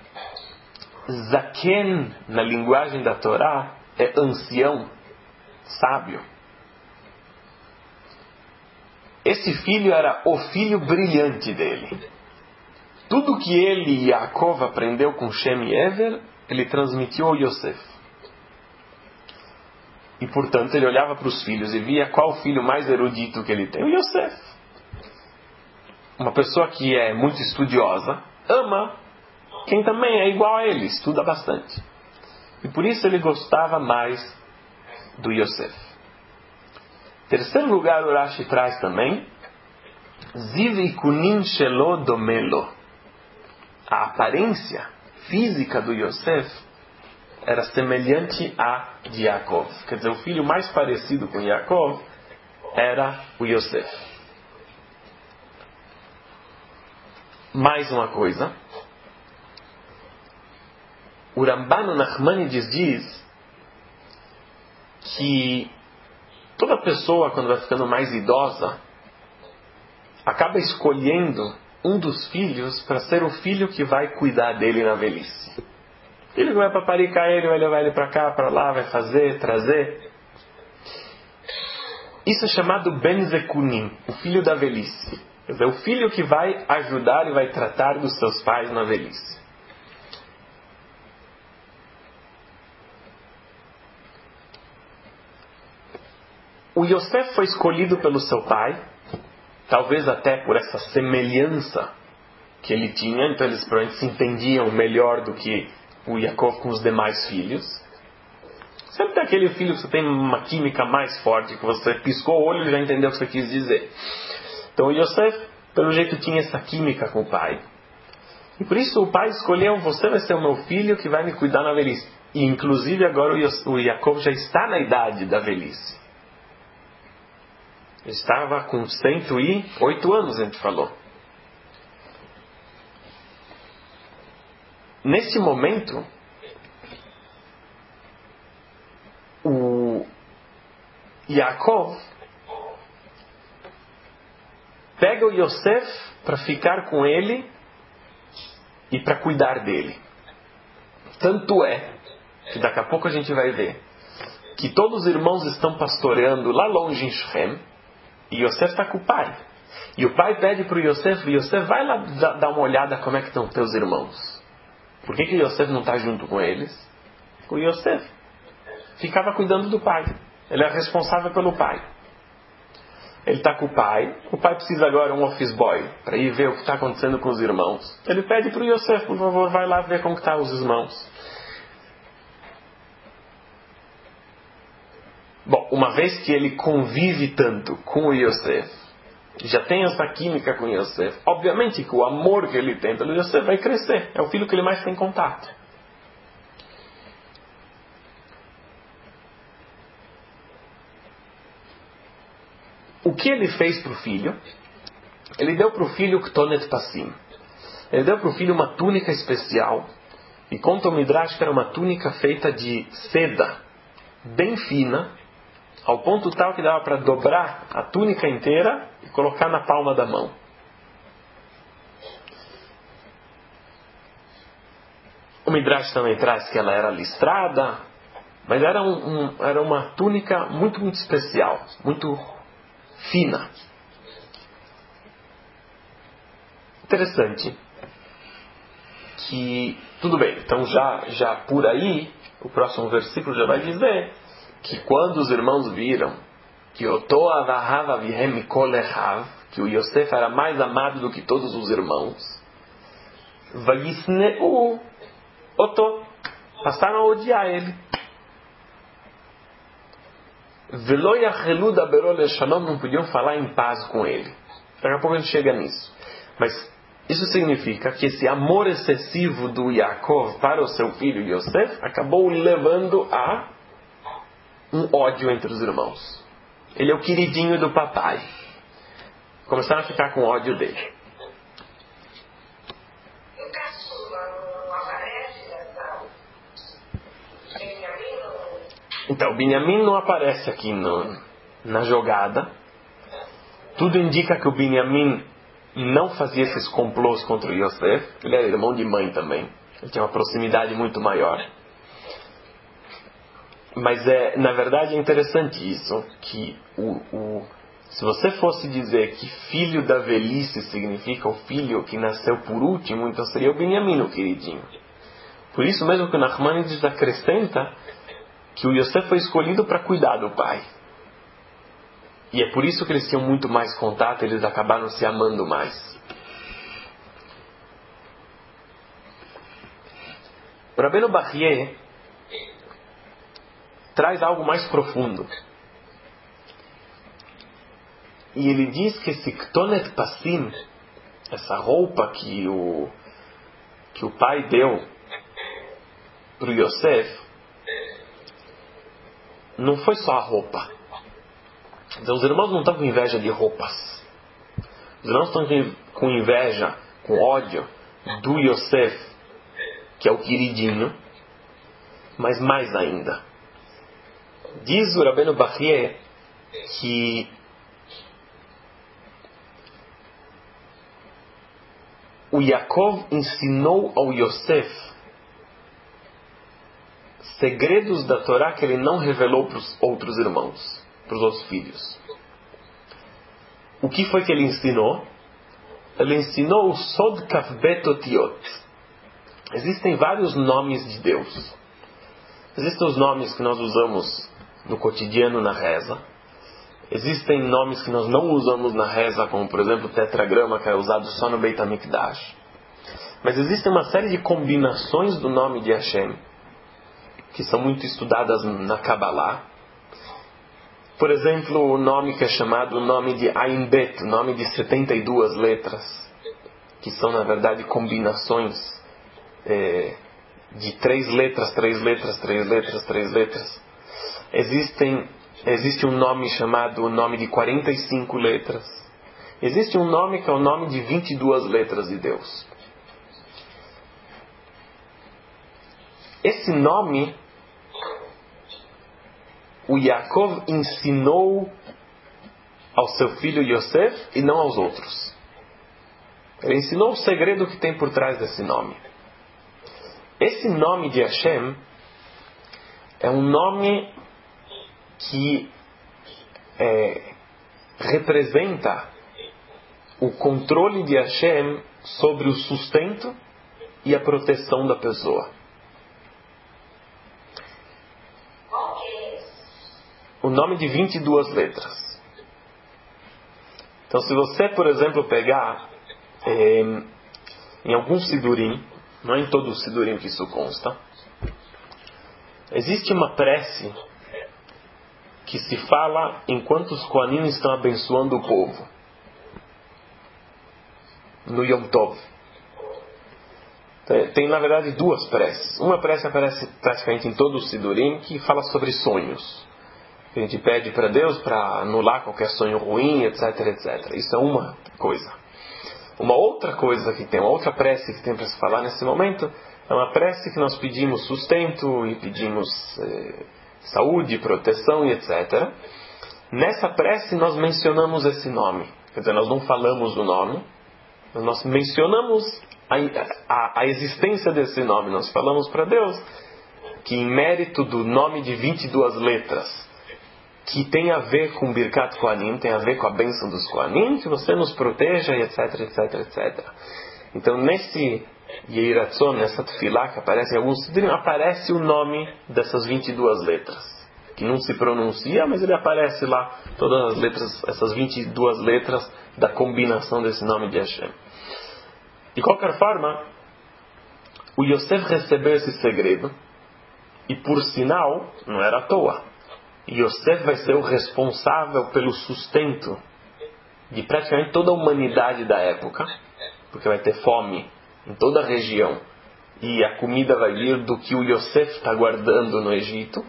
Zaken, na linguagem da Torá, é ancião, sábio. Esse filho era o filho brilhante dele. Tudo que ele e Yaakov aprendeu com Shem e Ever, ele transmitiu ao Yosef. E portanto ele olhava para os filhos e via qual filho mais erudito que ele tem. O Yosef. Uma pessoa que é muito estudiosa, ama quem também é igual a ele, estuda bastante. E por isso ele gostava mais do Yosef. Terceiro lugar, o Rashi traz também Ziv ikunin shelo domelo. A aparência física do Yosef era semelhante à de Yaakov. Quer dizer, o filho mais parecido com Yaakov era o Yosef. Mais uma coisa. O Ramban Nachmanides diz que toda pessoa, quando vai ficando mais idosa, acaba escolhendo um dos filhos para ser o filho que vai cuidar dele na velhice. Ele vai paparicar ele, vai levar ele para cá, para lá, vai fazer, trazer. Isso é chamado Ben Zekunim, o filho da velhice. Quer dizer, o filho que vai ajudar e vai tratar dos seus pais na velhice. O Yosef foi escolhido pelo seu pai, talvez até por essa semelhança que ele tinha, então eles provavelmente se entendiam melhor do que o Yaakov com os demais filhos. Sempre tem aquele filho que você tem uma química mais forte, que você piscou o olho e já entendeu o que você quis dizer. Então o Yosef, pelo jeito, tinha essa química com o pai. E por isso o pai escolheu: você vai ser o meu filho que vai me cuidar na velhice. E inclusive agora o Yaakov já está na idade da velhice. Ele estava com 108 anos, a gente falou. Nesse momento, o Yaakov pega o Yosef para ficar com ele e para cuidar dele. Tanto é que daqui a pouco a gente vai ver que todos os irmãos estão pastoreando lá longe em Shem, e Yosef está com o pai. E o pai pede para o Yosef, vai lá dar uma olhada como é que estão teus irmãos. Por que Yosef não está junto com eles? O Yosef ficava cuidando do pai. Ele é responsável pelo pai. Ele está com o pai precisa agora um office boy para ir ver o que está acontecendo com os irmãos. Ele pede para o Yosef, por favor, vai lá ver como estão os irmãos. Bom, uma vez que ele convive tanto com o Yosef, já tem essa química com o Yosef, obviamente que o amor que ele tem pelo Yosef vai crescer. É o filho que ele mais tem contato. O que ele fez para o filho? Ele deu para o filho Ktonet Passim. Ele deu para o filho uma túnica especial. E conta o Midrash que era uma túnica feita de seda, bem fina, ao ponto tal que dava para dobrar a túnica inteira e colocar na palma da mão. O Midrash também traz que ela era listrada, mas era uma túnica muito, muito especial, muito fina. Interessante que, tudo bem, então já por aí, o próximo versículo já vai dizer que quando os irmãos viram que que o Yosef era mais amado do que todos os irmãos, passaram a odiar ele. Não podiam falar em paz com ele. Daqui a pouco a gente chega nisso. Mas isso significa que esse amor excessivo do Yaakov para o seu filho Yosef acabou levando a um ódio entre os irmãos. Ele é o queridinho do papai. Começaram a ficar com ódio dele. O caçula não aparece nessa... Então, Binyamin não aparece aqui na jogada. Tudo indica que o Binyamin não fazia esses complôs contra o Yosef. Ele era irmão de mãe também. Ele tinha uma proximidade muito maior. Mas na verdade é interessante isso, que se você fosse dizer que filho da velhice significa o filho que nasceu por último, então seria o Binyamin, o queridinho. Por isso mesmo que o Nachmanides acrescenta que o Yosef foi escolhido para cuidar do pai. E é por isso que eles tinham muito mais contato, eles acabaram se amando mais. O Rabbeinu Bachye traz algo mais profundo. E ele diz que esse Ktonet Passim, essa roupa que o pai deu para o Yosef, não foi só a roupa. Então, os irmãos não estão com inveja de roupas. Os irmãos estão com inveja, com ódio do Yosef, que é o queridinho, mas mais ainda. Diz o Rabbeinu Bachye que o Yaakov ensinou ao Yosef segredos da Torá que ele não revelou para os outros irmãos, para os outros filhos. O que foi que ele ensinou? Ele ensinou o Sod Kavbet Otiot. Existem vários nomes de Deus. Existem os nomes que nós usamos no cotidiano na reza. Existem nomes que nós não usamos na reza, como por exemplo o tetragrama, que é usado só no Beit HaMikdash. Mas existem uma série de combinações do nome de Hashem, que são muito estudadas na Kabbalah. Por exemplo, o nome que é chamado o nome de Ain Bet, o nome de 72 letras, que são na verdade combinações de 3 letras, 3 letras, 3 letras, 3 letras. Existe um nome chamado o nome de 45 letras. Existe um nome que é o nome de 22 letras de Deus. Esse nome, o Yaakov ensinou ao seu filho Yosef e não aos outros. Ele ensinou o segredo que tem por trás desse nome. esse nome de Hashem é um nome que representa o controle de Hashem sobre o sustento e a proteção da pessoa. O nome de 22 letras. Então, se você, por exemplo, pegar em algum sidurim, não é em todo o sidurim que isso consta, existe uma prece que se fala enquanto os Kohanim estão abençoando o povo no Yom Tov. Tem na verdade duas preces. Uma prece aparece praticamente em todo o sidurim, que fala sobre sonhos. A gente pede para Deus para anular qualquer sonho ruim, etc, etc. Isso é uma coisa. Uma outra coisa que tem, uma outra prece que tem para se falar nesse momento, é uma prece que nós pedimos sustento e pedimos saúde, proteção e etc. Nessa prece nós mencionamos esse nome. Quer dizer, nós não falamos o nome, mas nós mencionamos a existência desse nome. Nós falamos para Deus que, em mérito do nome de 22 letras, que tem a ver com Birkat Kohanim, tem a ver com a bênção dos Kohanim, que você nos proteja, etc, etc, etc. Então, nesse Yehi Ratzon, nessa tefilá que aparece em alguns sidurim, aparece o nome dessas 22 letras, que não se pronuncia, mas ele aparece lá, todas as letras, essas 22 letras da combinação desse nome de Hashem. De qualquer forma, o Yosef recebeu esse segredo, e por sinal, não era à toa. Yosef vai ser o responsável pelo sustento de praticamente toda a humanidade da época, porque vai ter fome em toda a região, e a comida vai vir do que o Yosef está guardando no Egito.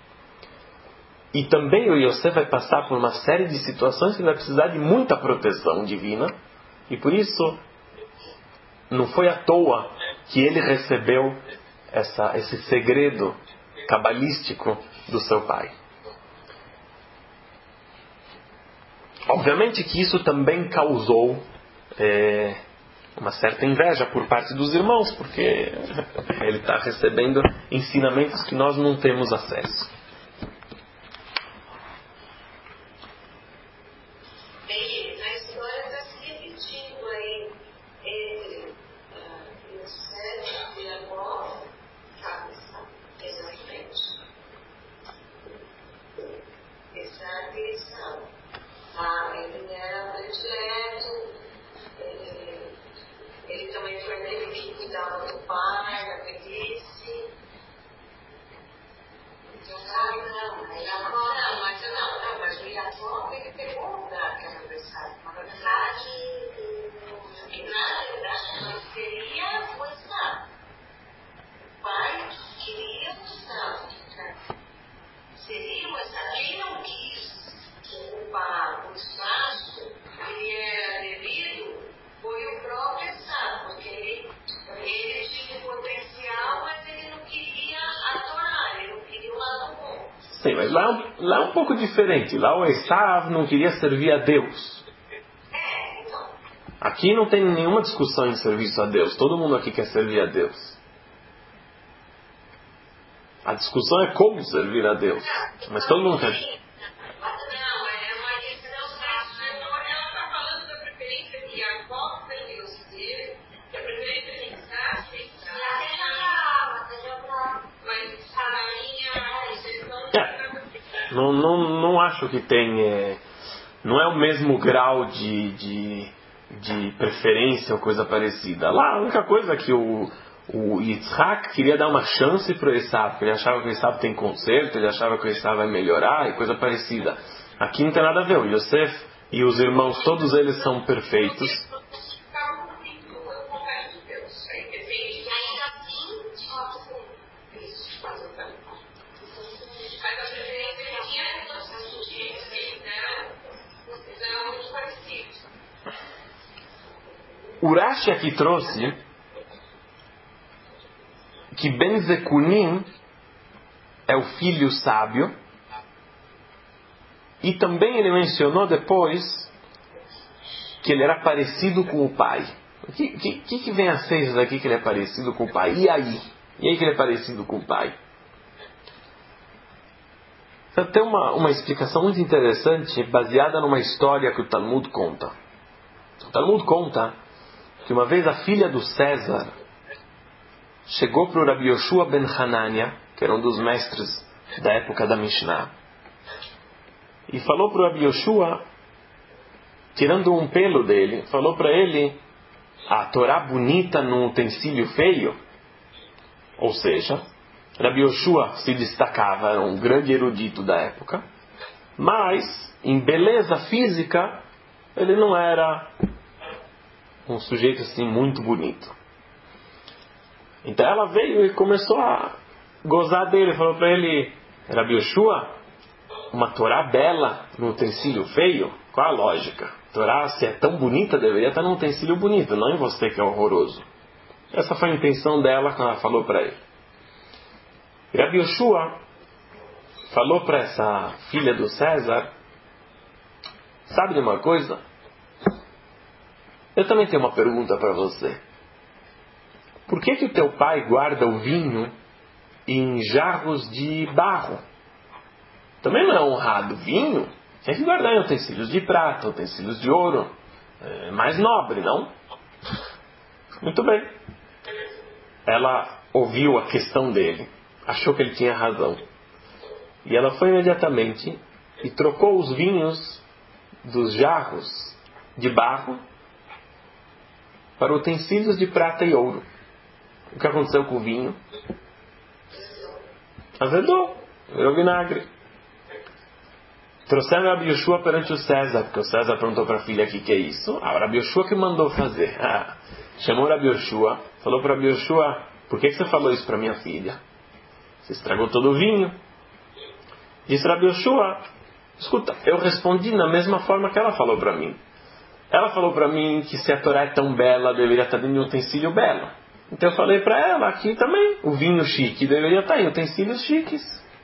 E também o Yosef vai passar por uma série de situações que vai precisar de muita proteção divina, e por isso não foi à toa que ele recebeu esse segredo cabalístico do seu pai. Obviamente que isso também causou uma certa inveja por parte dos irmãos, porque ele está recebendo ensinamentos que nós não temos acesso. Ele também foi aquele que cuidava do pai, da velhice. Então, sabe, mas o Irató, ele pegou o lugar que era adversário. Na verdade, seria o Esau. O pai queria o Esau. Seria o Esau. Quem não quis ocupar o espaço que era devido foi o próprio Esau, porque ele tinha potencial, mas ele não queria adorar, ele não queria o lado bom. Sim, mas lá é um pouco diferente. Lá o Esav não queria servir a Deus. Então. Aqui não tem nenhuma discussão em serviço a Deus. Todo mundo aqui quer servir a Deus. A discussão é como servir a Deus. Mas todo mundo quer. Não acho que tem. Não é o mesmo grau de preferência ou coisa parecida. Lá a única coisa é que o Yitzhak queria dar uma chance para o Esav, porque ele achava que o Esav tem conserto, ele achava que o Esav vai melhorar e coisa parecida. Aqui não tem nada a ver. O Yosef e os irmãos, todos eles são perfeitos. Urashi aqui trouxe que Ben Zekunim é o filho sábio, e também ele mencionou depois que ele era parecido com o pai. O que vem a ser isso daqui, que ele é parecido com o pai? E aí? E aí que ele é parecido com o pai. Então tem uma explicação muito interessante, baseada numa história que o Talmud conta. O Talmud conta que uma vez a filha do César chegou para o Rabi Yoshua ben Hanania, que era um dos mestres da época da Mishnah, e falou para o Rabi Yoshua, tirando um pelo dele, falou para ele: a Torá bonita num utensílio feio? Ou seja, Rabi Yoshua se destacava, era um grande erudito da época, mas em beleza física ele não era um sujeito assim muito bonito. Então ela veio e começou a gozar dele, falou para ele: Rabi Yoshua, uma Torá bela no utensílio feio? Qual a lógica? A Torá, se é tão bonita, deveria estar num utensílio bonito, não em você que é horroroso. Essa foi a intenção dela quando ela falou para ele. Rabi Yoshua falou para essa filha do César: sabe de uma coisa? Eu também tenho uma pergunta para você. Por que o teu pai guarda o vinho em jarros de barro? Também não é honrado. Vinho tem que guardar em utensílios de prata, utensílios de ouro. É mais nobre, não? Muito bem. Ela ouviu a questão dele, achou que ele tinha razão. E ela foi imediatamente e trocou os vinhos dos jarros de barro para utensílios de prata e ouro. O que aconteceu com o vinho? Azedou, virou vinagre. Trouxeram Rabi Yoshua perante o César, porque o César perguntou para a filha: o que é isso? Rabi Yoshua que mandou fazer. Chamou Rabi Yoshua, falou para Rabi Yoshua: por que você falou isso para minha filha? Você estragou todo o vinho. Disse Rabi Yoshua: escuta, eu respondi na mesma forma que ela falou para mim. Ela falou para mim que se a Torá é tão bela, deveria estar dentro de um utensílio belo. Então eu falei para ela, aqui também, o vinho chique deveria estar em utensílios chiques.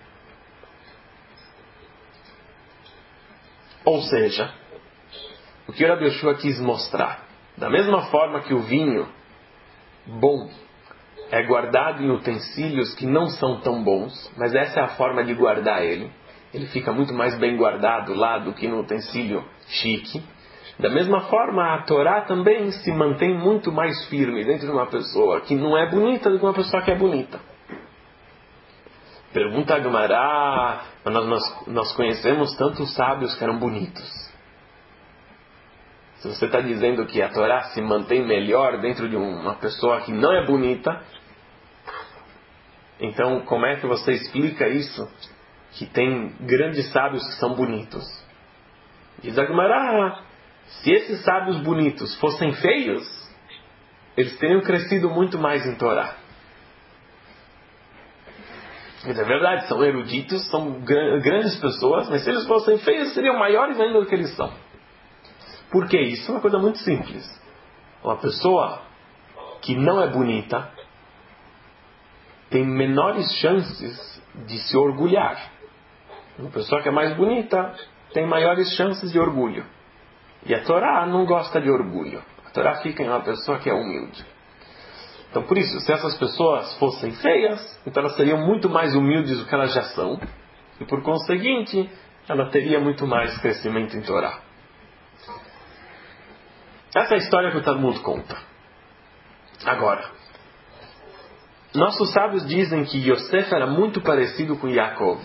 Ou seja, o que o Rabi Yoshua quis mostrar, da mesma forma que o vinho bom é guardado em utensílios que não são tão bons, mas essa é a forma de guardar ele. Ele fica muito mais bem guardado lá do que no utensílio chique. Da mesma forma, a Torá também se mantém muito mais firme dentro de uma pessoa que não é bonita do que uma pessoa que é bonita. Pergunta a Gemara: nós conhecemos tantos sábios que eram bonitos. Se você está dizendo que a Torá se mantém melhor dentro de uma pessoa que não é bonita, então como é que você explica isso? Que tem grandes sábios que são bonitos. Diz a Gemara: se esses sábios bonitos fossem feios, eles teriam crescido muito mais em Torá. Mas é verdade, são eruditos, são grandes pessoas, mas se eles fossem feios, seriam maiores ainda do que eles são. Por que isso? É uma coisa muito simples. Uma pessoa que não é bonita tem menores chances de se orgulhar. Uma pessoa que é mais bonita tem maiores chances de orgulho. E a Torá não gosta de orgulho. A Torá fica em uma pessoa que é humilde. Então, por isso, se essas pessoas fossem feias, então elas seriam muito mais humildes do que elas já são. E, por conseguinte, ela teria muito mais crescimento em Torá. Essa é a história que o Talmud conta. Agora, nossos sábios dizem que Yosef era muito parecido com Yaakov.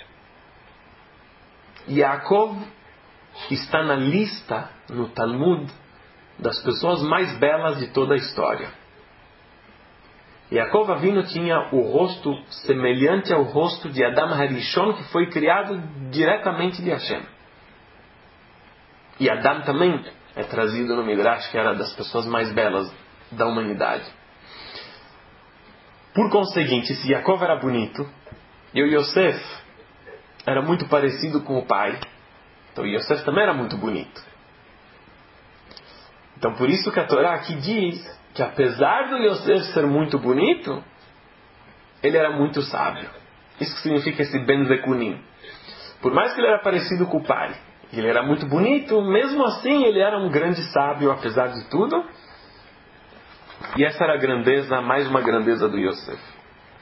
Yaakov está na lista, no Talmud, das pessoas mais belas de toda a história. Yaakov Avinu tinha o rosto semelhante ao rosto de Adam Harishon, que foi criado diretamente de Hashem. E Adam também é trazido no Midrash, que era das pessoas mais belas da humanidade. Por conseguinte, se Yaakov era bonito, e o Yosef era muito parecido com o pai, então Yosef também era muito bonito. Então por isso que a Torá aqui diz que apesar do Yosef ser muito bonito, ele era muito sábio. Isso que significa esse Ben Zekunim. Por mais que ele era parecido com o pai, e ele era muito bonito, mesmo assim ele era um grande sábio, apesar de tudo. E essa era a grandeza, mais uma grandeza do Yosef.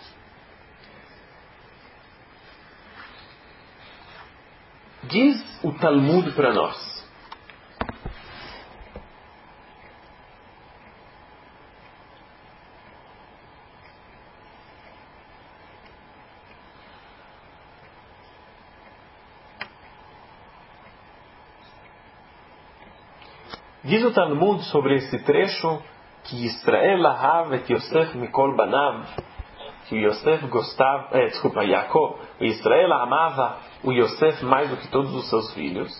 Diz o Talmud para nós. Diz o Talmud sobre esse trecho que Israel ahav et Yosef mikol banav, que Yosef gostava, Yaakov, Israel amava o Yosef mais do que todos os seus filhos.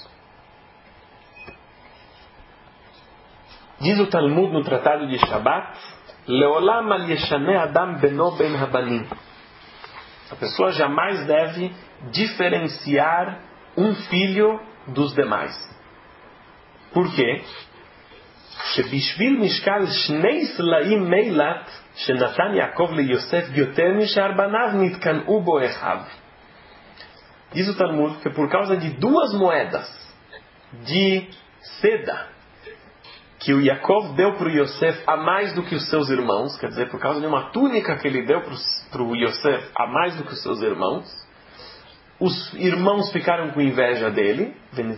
Diz o Talmud no Tratado de Shabat, Leolam al yeshaneh adam beno ben habanim. A pessoa jamais deve diferenciar um filho dos demais. Por quê? שבשביל משקל שני סלעים מילת שנתן יעקב ליוסף יותר משאר בניו נתקנאו בו אחיו. Diz o Talmud que por causa de 2 moedas de seda que o Yaakov deu para o Yosef a mais do que os seus irmãos, quer dizer, por causa de uma túnica que ele deu para o Yosef a mais do que os seus irmãos, os irmãos ficaram com inveja dele,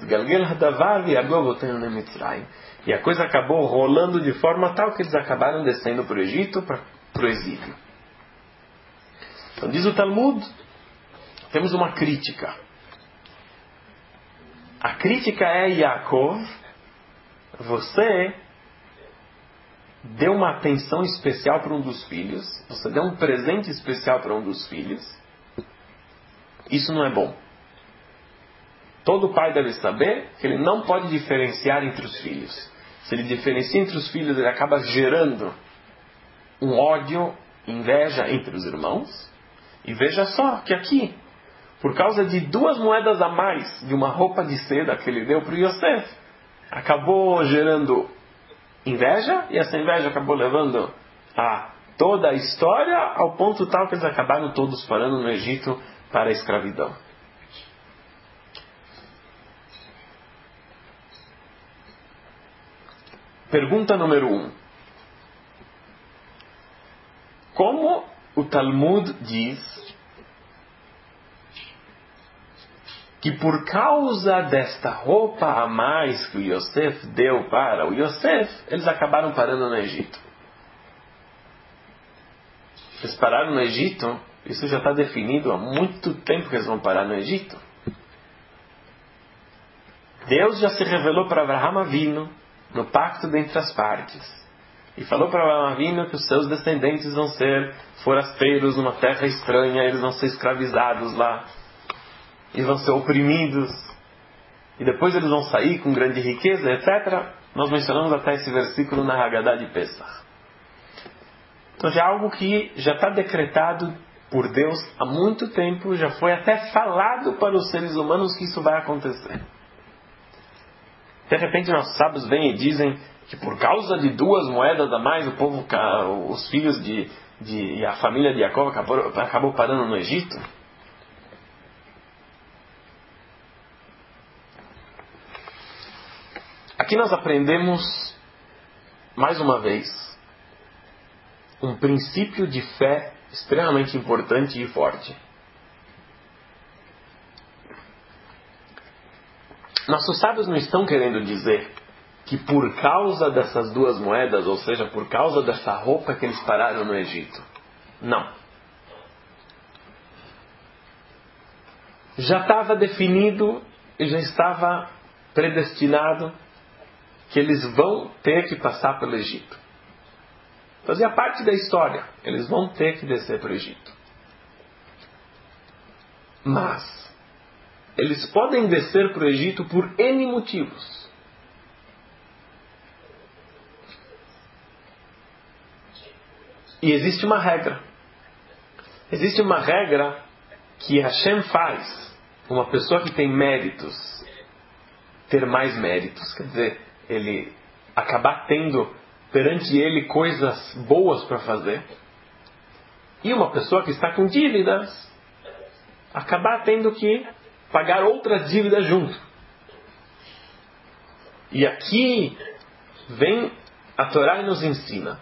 e a coisa acabou rolando de forma tal que eles acabaram descendo para o Egito, para o exílio. Então diz o Talmud, temos uma crítica. A crítica é: Yaakov, você deu uma atenção especial para um dos filhos, você deu um presente especial para um dos filhos. Isso não é bom. Todo pai deve saber que ele não pode diferenciar entre os filhos. Se ele diferencia entre os filhos, ele acaba gerando um ódio, inveja entre os irmãos. E veja só que aqui, por causa de 2 moedas a mais de uma roupa de seda que ele deu para o Yosef, acabou gerando inveja, e essa inveja acabou levando a toda a história ao ponto tal que eles acabaram todos parando no Egito para a escravidão. Pergunta número 1. Como o Talmud diz que por causa desta roupa a mais que o Yosef deu para o Yosef, eles acabaram parando no Egito? Eles pararam no Egito, isso já está definido há muito tempo que eles vão parar no Egito. Deus já se revelou para Abraham Avinu no pacto dentre as partes. E falou para Abraham Avinu que os seus descendentes vão ser forasteiros numa terra estranha, eles vão ser escravizados lá. E vão ser oprimidos. E depois eles vão sair com grande riqueza, etc. Nós mencionamos até esse versículo na Haggadah de Pesach. Então já é algo que já está decretado por Deus há muito tempo, já foi até falado para os seres humanos que isso vai acontecer. De repente nossos sábios vêm e dizem que por causa de 2 moedas a mais, o povo, os filhos e a família de Jacob acabou parando no Egito. Aqui nós aprendemos, mais uma vez, um princípio de fé extremamente importante e forte. Nossos sábios não estão querendo dizer que por causa dessas 2 moedas, ou seja, por causa dessa roupa que eles pararam no Egito. Não. Já estava definido e já estava predestinado que eles vão ter que passar pelo Egito. Fazia parte da história. Eles vão ter que descer para o Egito. Mas eles podem descer para o Egito por N motivos. E existe uma regra. Existe uma regra que Hashem faz. Uma pessoa que tem méritos ter mais méritos. Quer dizer, ele acabar tendo perante ele coisas boas para fazer. E uma pessoa que está com dívidas acabar tendo que pagar outras dívidas junto. E aqui vem a Torá e nos ensina: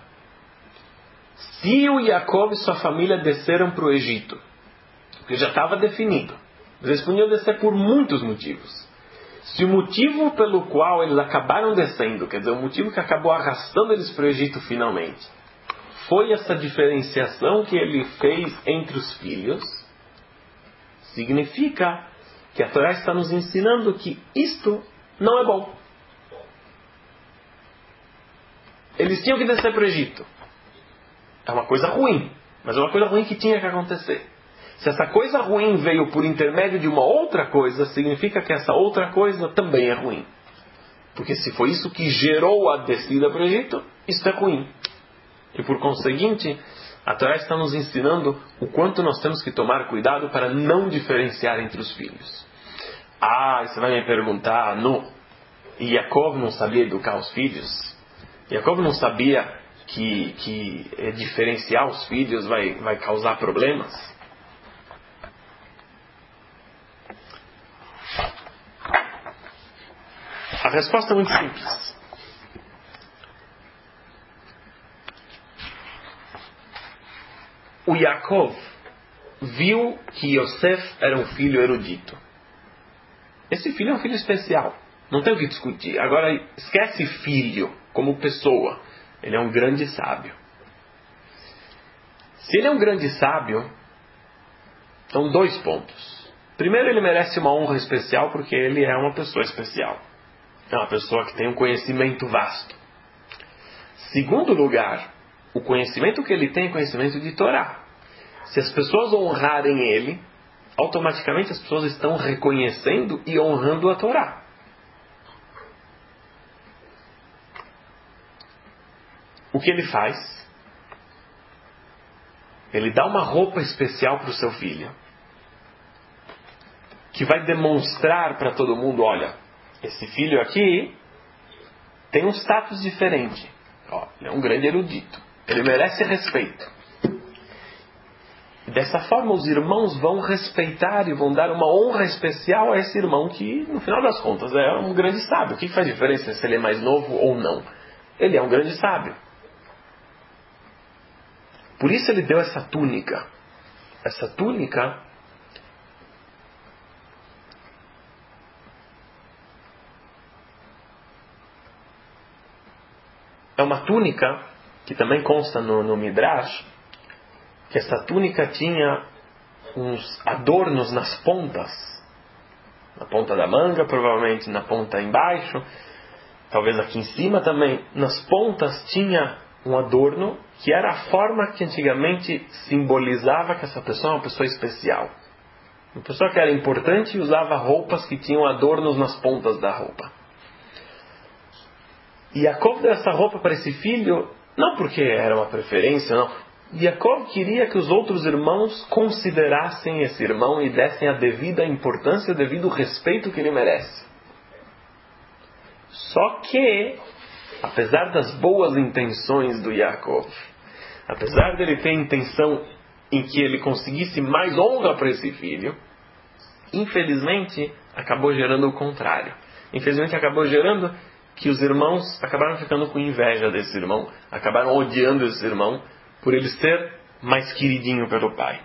se o Jacob e sua família desceram para o Egito, porque já estava definido, Mas eles podiam descer por muitos motivos. Se o motivo pelo qual eles acabaram descendo, quer dizer, o motivo que acabou arrastando eles para o Egito finalmente, foi essa diferenciação que ele fez entre os filhos, significa que a Torá está nos ensinando que isto não é bom. Eles tinham que descer para o Egito. É uma coisa ruim, mas é uma coisa ruim que tinha que acontecer. Se essa coisa ruim veio por intermédio de uma outra coisa, significa que essa outra coisa também é ruim. Porque se foi isso que gerou a descida para o Egito, isso é ruim. E por conseguinte, a Torá está nos ensinando o quanto nós temos que tomar cuidado para não diferenciar entre os filhos. Você vai me perguntar, Yaakov não sabia educar os filhos? Yaakov não sabia que diferenciar os filhos vai causar problemas? A resposta é muito simples. O Yaakov viu que Yosef era um filho erudito. Esse filho é um filho especial. Não tem o que discutir. Agora, esquece filho como pessoa. Ele é um grande sábio. Se ele é um grande sábio, são 2 pontos. Primeiro, ele merece uma honra especial porque ele é uma pessoa especial. É uma pessoa que tem um conhecimento vasto. Segundo lugar, o conhecimento que ele tem é conhecimento de Torá. Se as pessoas honrarem ele, automaticamente as pessoas estão reconhecendo e honrando a Torá. O que ele faz? Ele dá uma roupa especial para o seu filho, que vai demonstrar para todo mundo, olha, esse filho aqui tem um status diferente. Ele é um grande erudito. Ele merece respeito. Dessa forma, os irmãos vão respeitar e vão dar uma honra especial a esse irmão que, no final das contas, é um grande sábio. O que faz diferença se ele é mais novo ou não? Ele é um grande sábio. Por isso ele deu essa túnica. Essa túnica é uma túnica que também consta no Midrash, que essa túnica tinha uns adornos nas pontas. Na ponta da manga, provavelmente na ponta embaixo, talvez aqui em cima também. Nas pontas tinha um adorno que era a forma que antigamente simbolizava que essa pessoa é uma pessoa especial. Uma pessoa que era importante usava roupas que tinham adornos nas pontas da roupa. E Yaakov deu essa roupa para esse filho, não porque era uma preferência, não. Yaakov queria que os outros irmãos considerassem esse irmão e dessem a devida importância, o devido respeito que ele merece. Só que, apesar das boas intenções do Yaakov, apesar dele ter a intenção em que ele conseguisse mais honra para esse filho, infelizmente acabou gerando o contrário. Infelizmente acabou gerando que os irmãos acabaram ficando com inveja desse irmão, acabaram odiando esse irmão por ele ser mais queridinho pelo pai.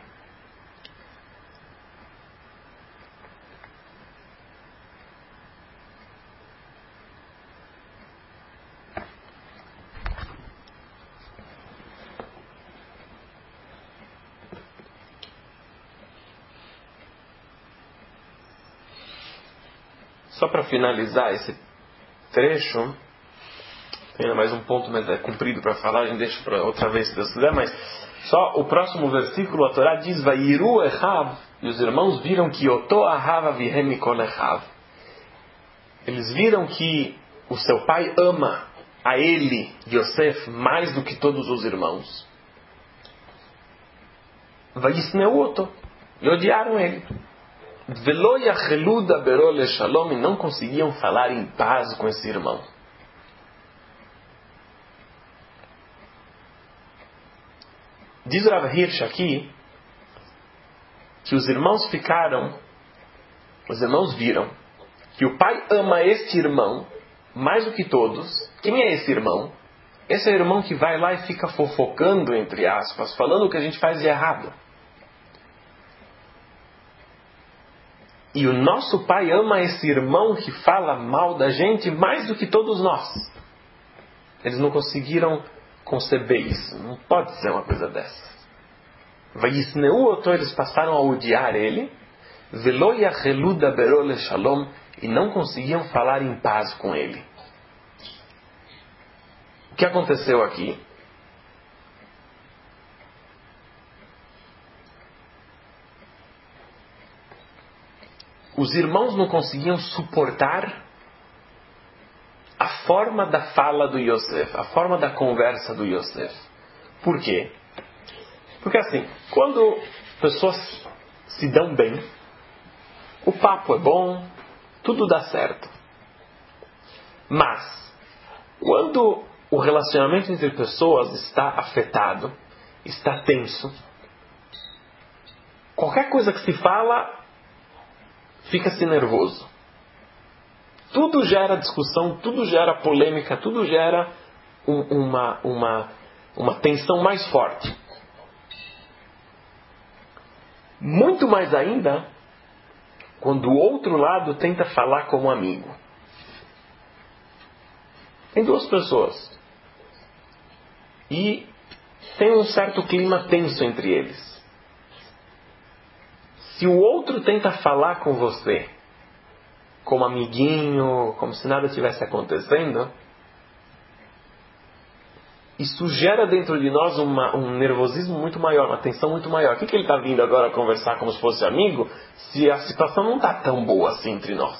Só para finalizar esse trecho, tem mais um ponto, mas é comprido para falar, a gente deixa para outra vez se Deus quiser, mas só o próximo versículo, a Torá diz, Vairu Echav, e os irmãos viram que Oto Ahava Vihem Mikol Echav. Eles viram que o seu pai ama a ele, Yosef, mais do que todos os irmãos. Vayisneu Oto, e odiaram ele. Velo Yachelu Dabero Leshalom, e não conseguiam falar em paz com esse irmão. Diz Rav Hirsch aqui que os irmãos viram que o pai ama este irmão mais do que todos. Quem é esse irmão? Esse é o irmão que vai lá e fica fofocando, entre aspas, falando o que a gente faz de errado. E o nosso pai ama esse irmão que fala mal da gente mais do que todos nós. Eles não conseguiram conceber isso. Não pode ser uma coisa dessas. Vayisneu oto, eles passaram a odiar ele. Velo yachelu dabero leshalom, e não conseguiam falar em paz com ele. O que aconteceu aqui? Os irmãos não conseguiam suportar a forma da fala do Yosef, a forma da conversa do Yosef. Por quê? Porque assim, quando pessoas se dão bem, o papo é bom, tudo dá certo. Mas, quando o relacionamento entre pessoas está afetado, está tenso, qualquer coisa que se fala, fica-se nervoso. Tudo gera discussão, tudo gera polêmica, tudo gera uma tensão mais forte. Muito mais ainda quando o outro lado tenta falar como amigo. Tem duas pessoas e tem um certo clima tenso entre eles. Se o outro tenta falar com você como amiguinho, como se nada tivesse acontecendo, isso gera dentro de nós um nervosismo muito maior, uma tensão muito maior. O que ele está vindo agora conversar como se fosse amigo, se a situação não está tão boa assim entre nós?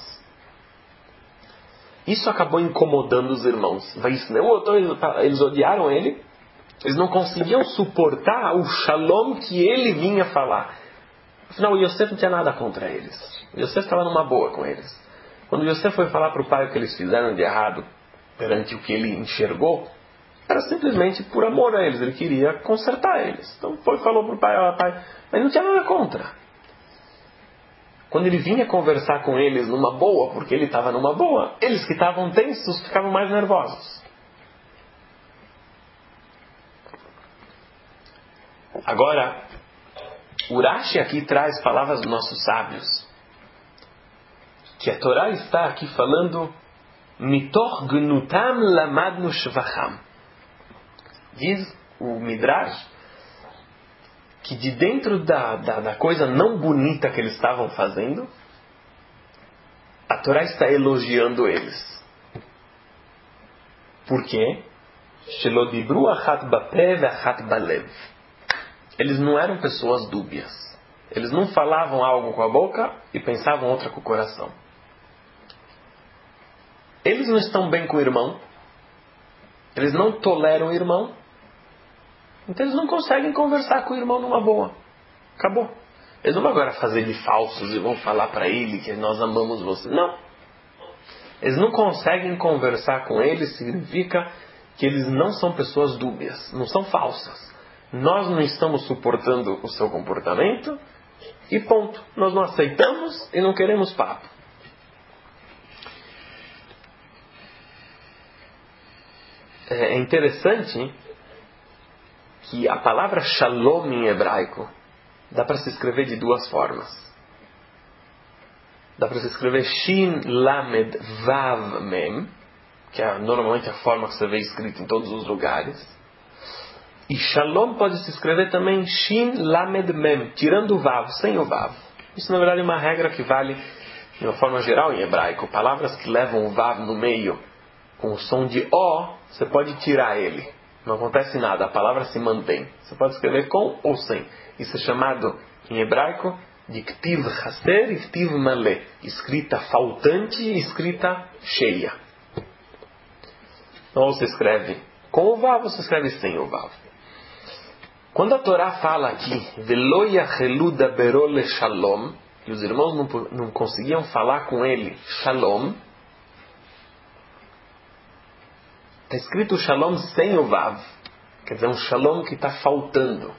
Isso acabou incomodando os irmãos. Eles odiaram ele, eles não conseguiam suportar o shalom que ele vinha falar. Afinal, o Yosef não tinha nada contra eles. O Yosef estava numa boa com eles. Quando o Yosef foi falar para o pai o que eles fizeram de errado, perante o que ele enxergou, era simplesmente por amor a eles. Ele queria consertar eles. Então foi falou para o pai, pai, mas não tinha nada contra. Quando ele vinha conversar com eles numa boa, porque ele estava numa boa, eles que estavam tensos ficavam mais nervosos. Agora, Urashi aqui traz palavras dos nossos sábios, que a Torá está aqui falando Mitoch gnutam lamadnu shvacham. Diz o Midrash que de dentro da coisa não bonita que eles estavam fazendo, a Torá está elogiando eles. Por quê? Shelo dibru achat bapeh ve'achat balev. Eles não eram pessoas dúbias. Eles não falavam algo com a boca e pensavam outra com o coração. Eles não estão bem com o irmão. Eles não toleram o irmão. Então eles não conseguem conversar com o irmão numa boa. Acabou. Eles não vão agora fazer de falsos e vão falar para ele que nós amamos você. Não. Eles não conseguem conversar com ele, significa que eles não são pessoas dúbias, não são falsas. Nós não estamos suportando o seu comportamento e ponto. Nós não aceitamos e não queremos papo. É interessante que a palavra shalom em hebraico dá para se escrever de duas formas. Dá para se escrever shin lamed vav mem, que é normalmente a forma que você vê escrito em todos os lugares. E shalom pode se escrever também shin lamed mem, tirando o vav, sem o vav. Isso na verdade é uma regra que vale de uma forma geral em hebraico. Palavras que levam o vav no meio com o som de o, você pode tirar ele. Não acontece nada, a palavra se mantém. Você pode escrever com ou sem. Isso é chamado em hebraico de ktiv chaser e ktiv malé. Escrita faltante e escrita cheia. Então você escreve com o vav, você escreve sem o vav. Quando a Torá fala aqui, Velo yachelu dabero leshalom, que os irmãos não conseguiam falar com ele shalom, está escrito shalom sem o vav. Quer dizer, um shalom que está faltando.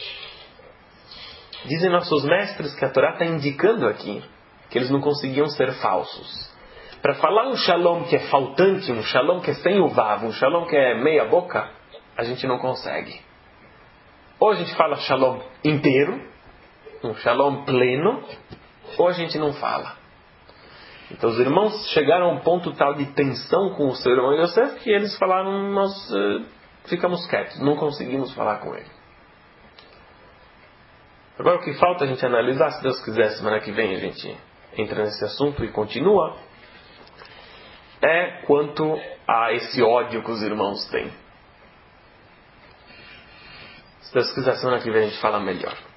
Dizem nossos mestres que a Torá está indicando aqui que eles não conseguiam ser falsos. Para falar um shalom que é faltante, um shalom que é sem o vav, um shalom que é meia boca, a gente não consegue. Ou a gente fala shalom inteiro, um shalom pleno, ou a gente não fala. Então os irmãos chegaram a um ponto tal de tensão com o seu irmão Yosef que eles falaram, nós ficamos quietos, não conseguimos falar com ele. Agora o que falta a gente analisar, se Deus quiser, semana que vem a gente entra nesse assunto e continua, é quanto a esse ódio que os irmãos têm. Se Deus quiser, semana que vem a gente fala melhor.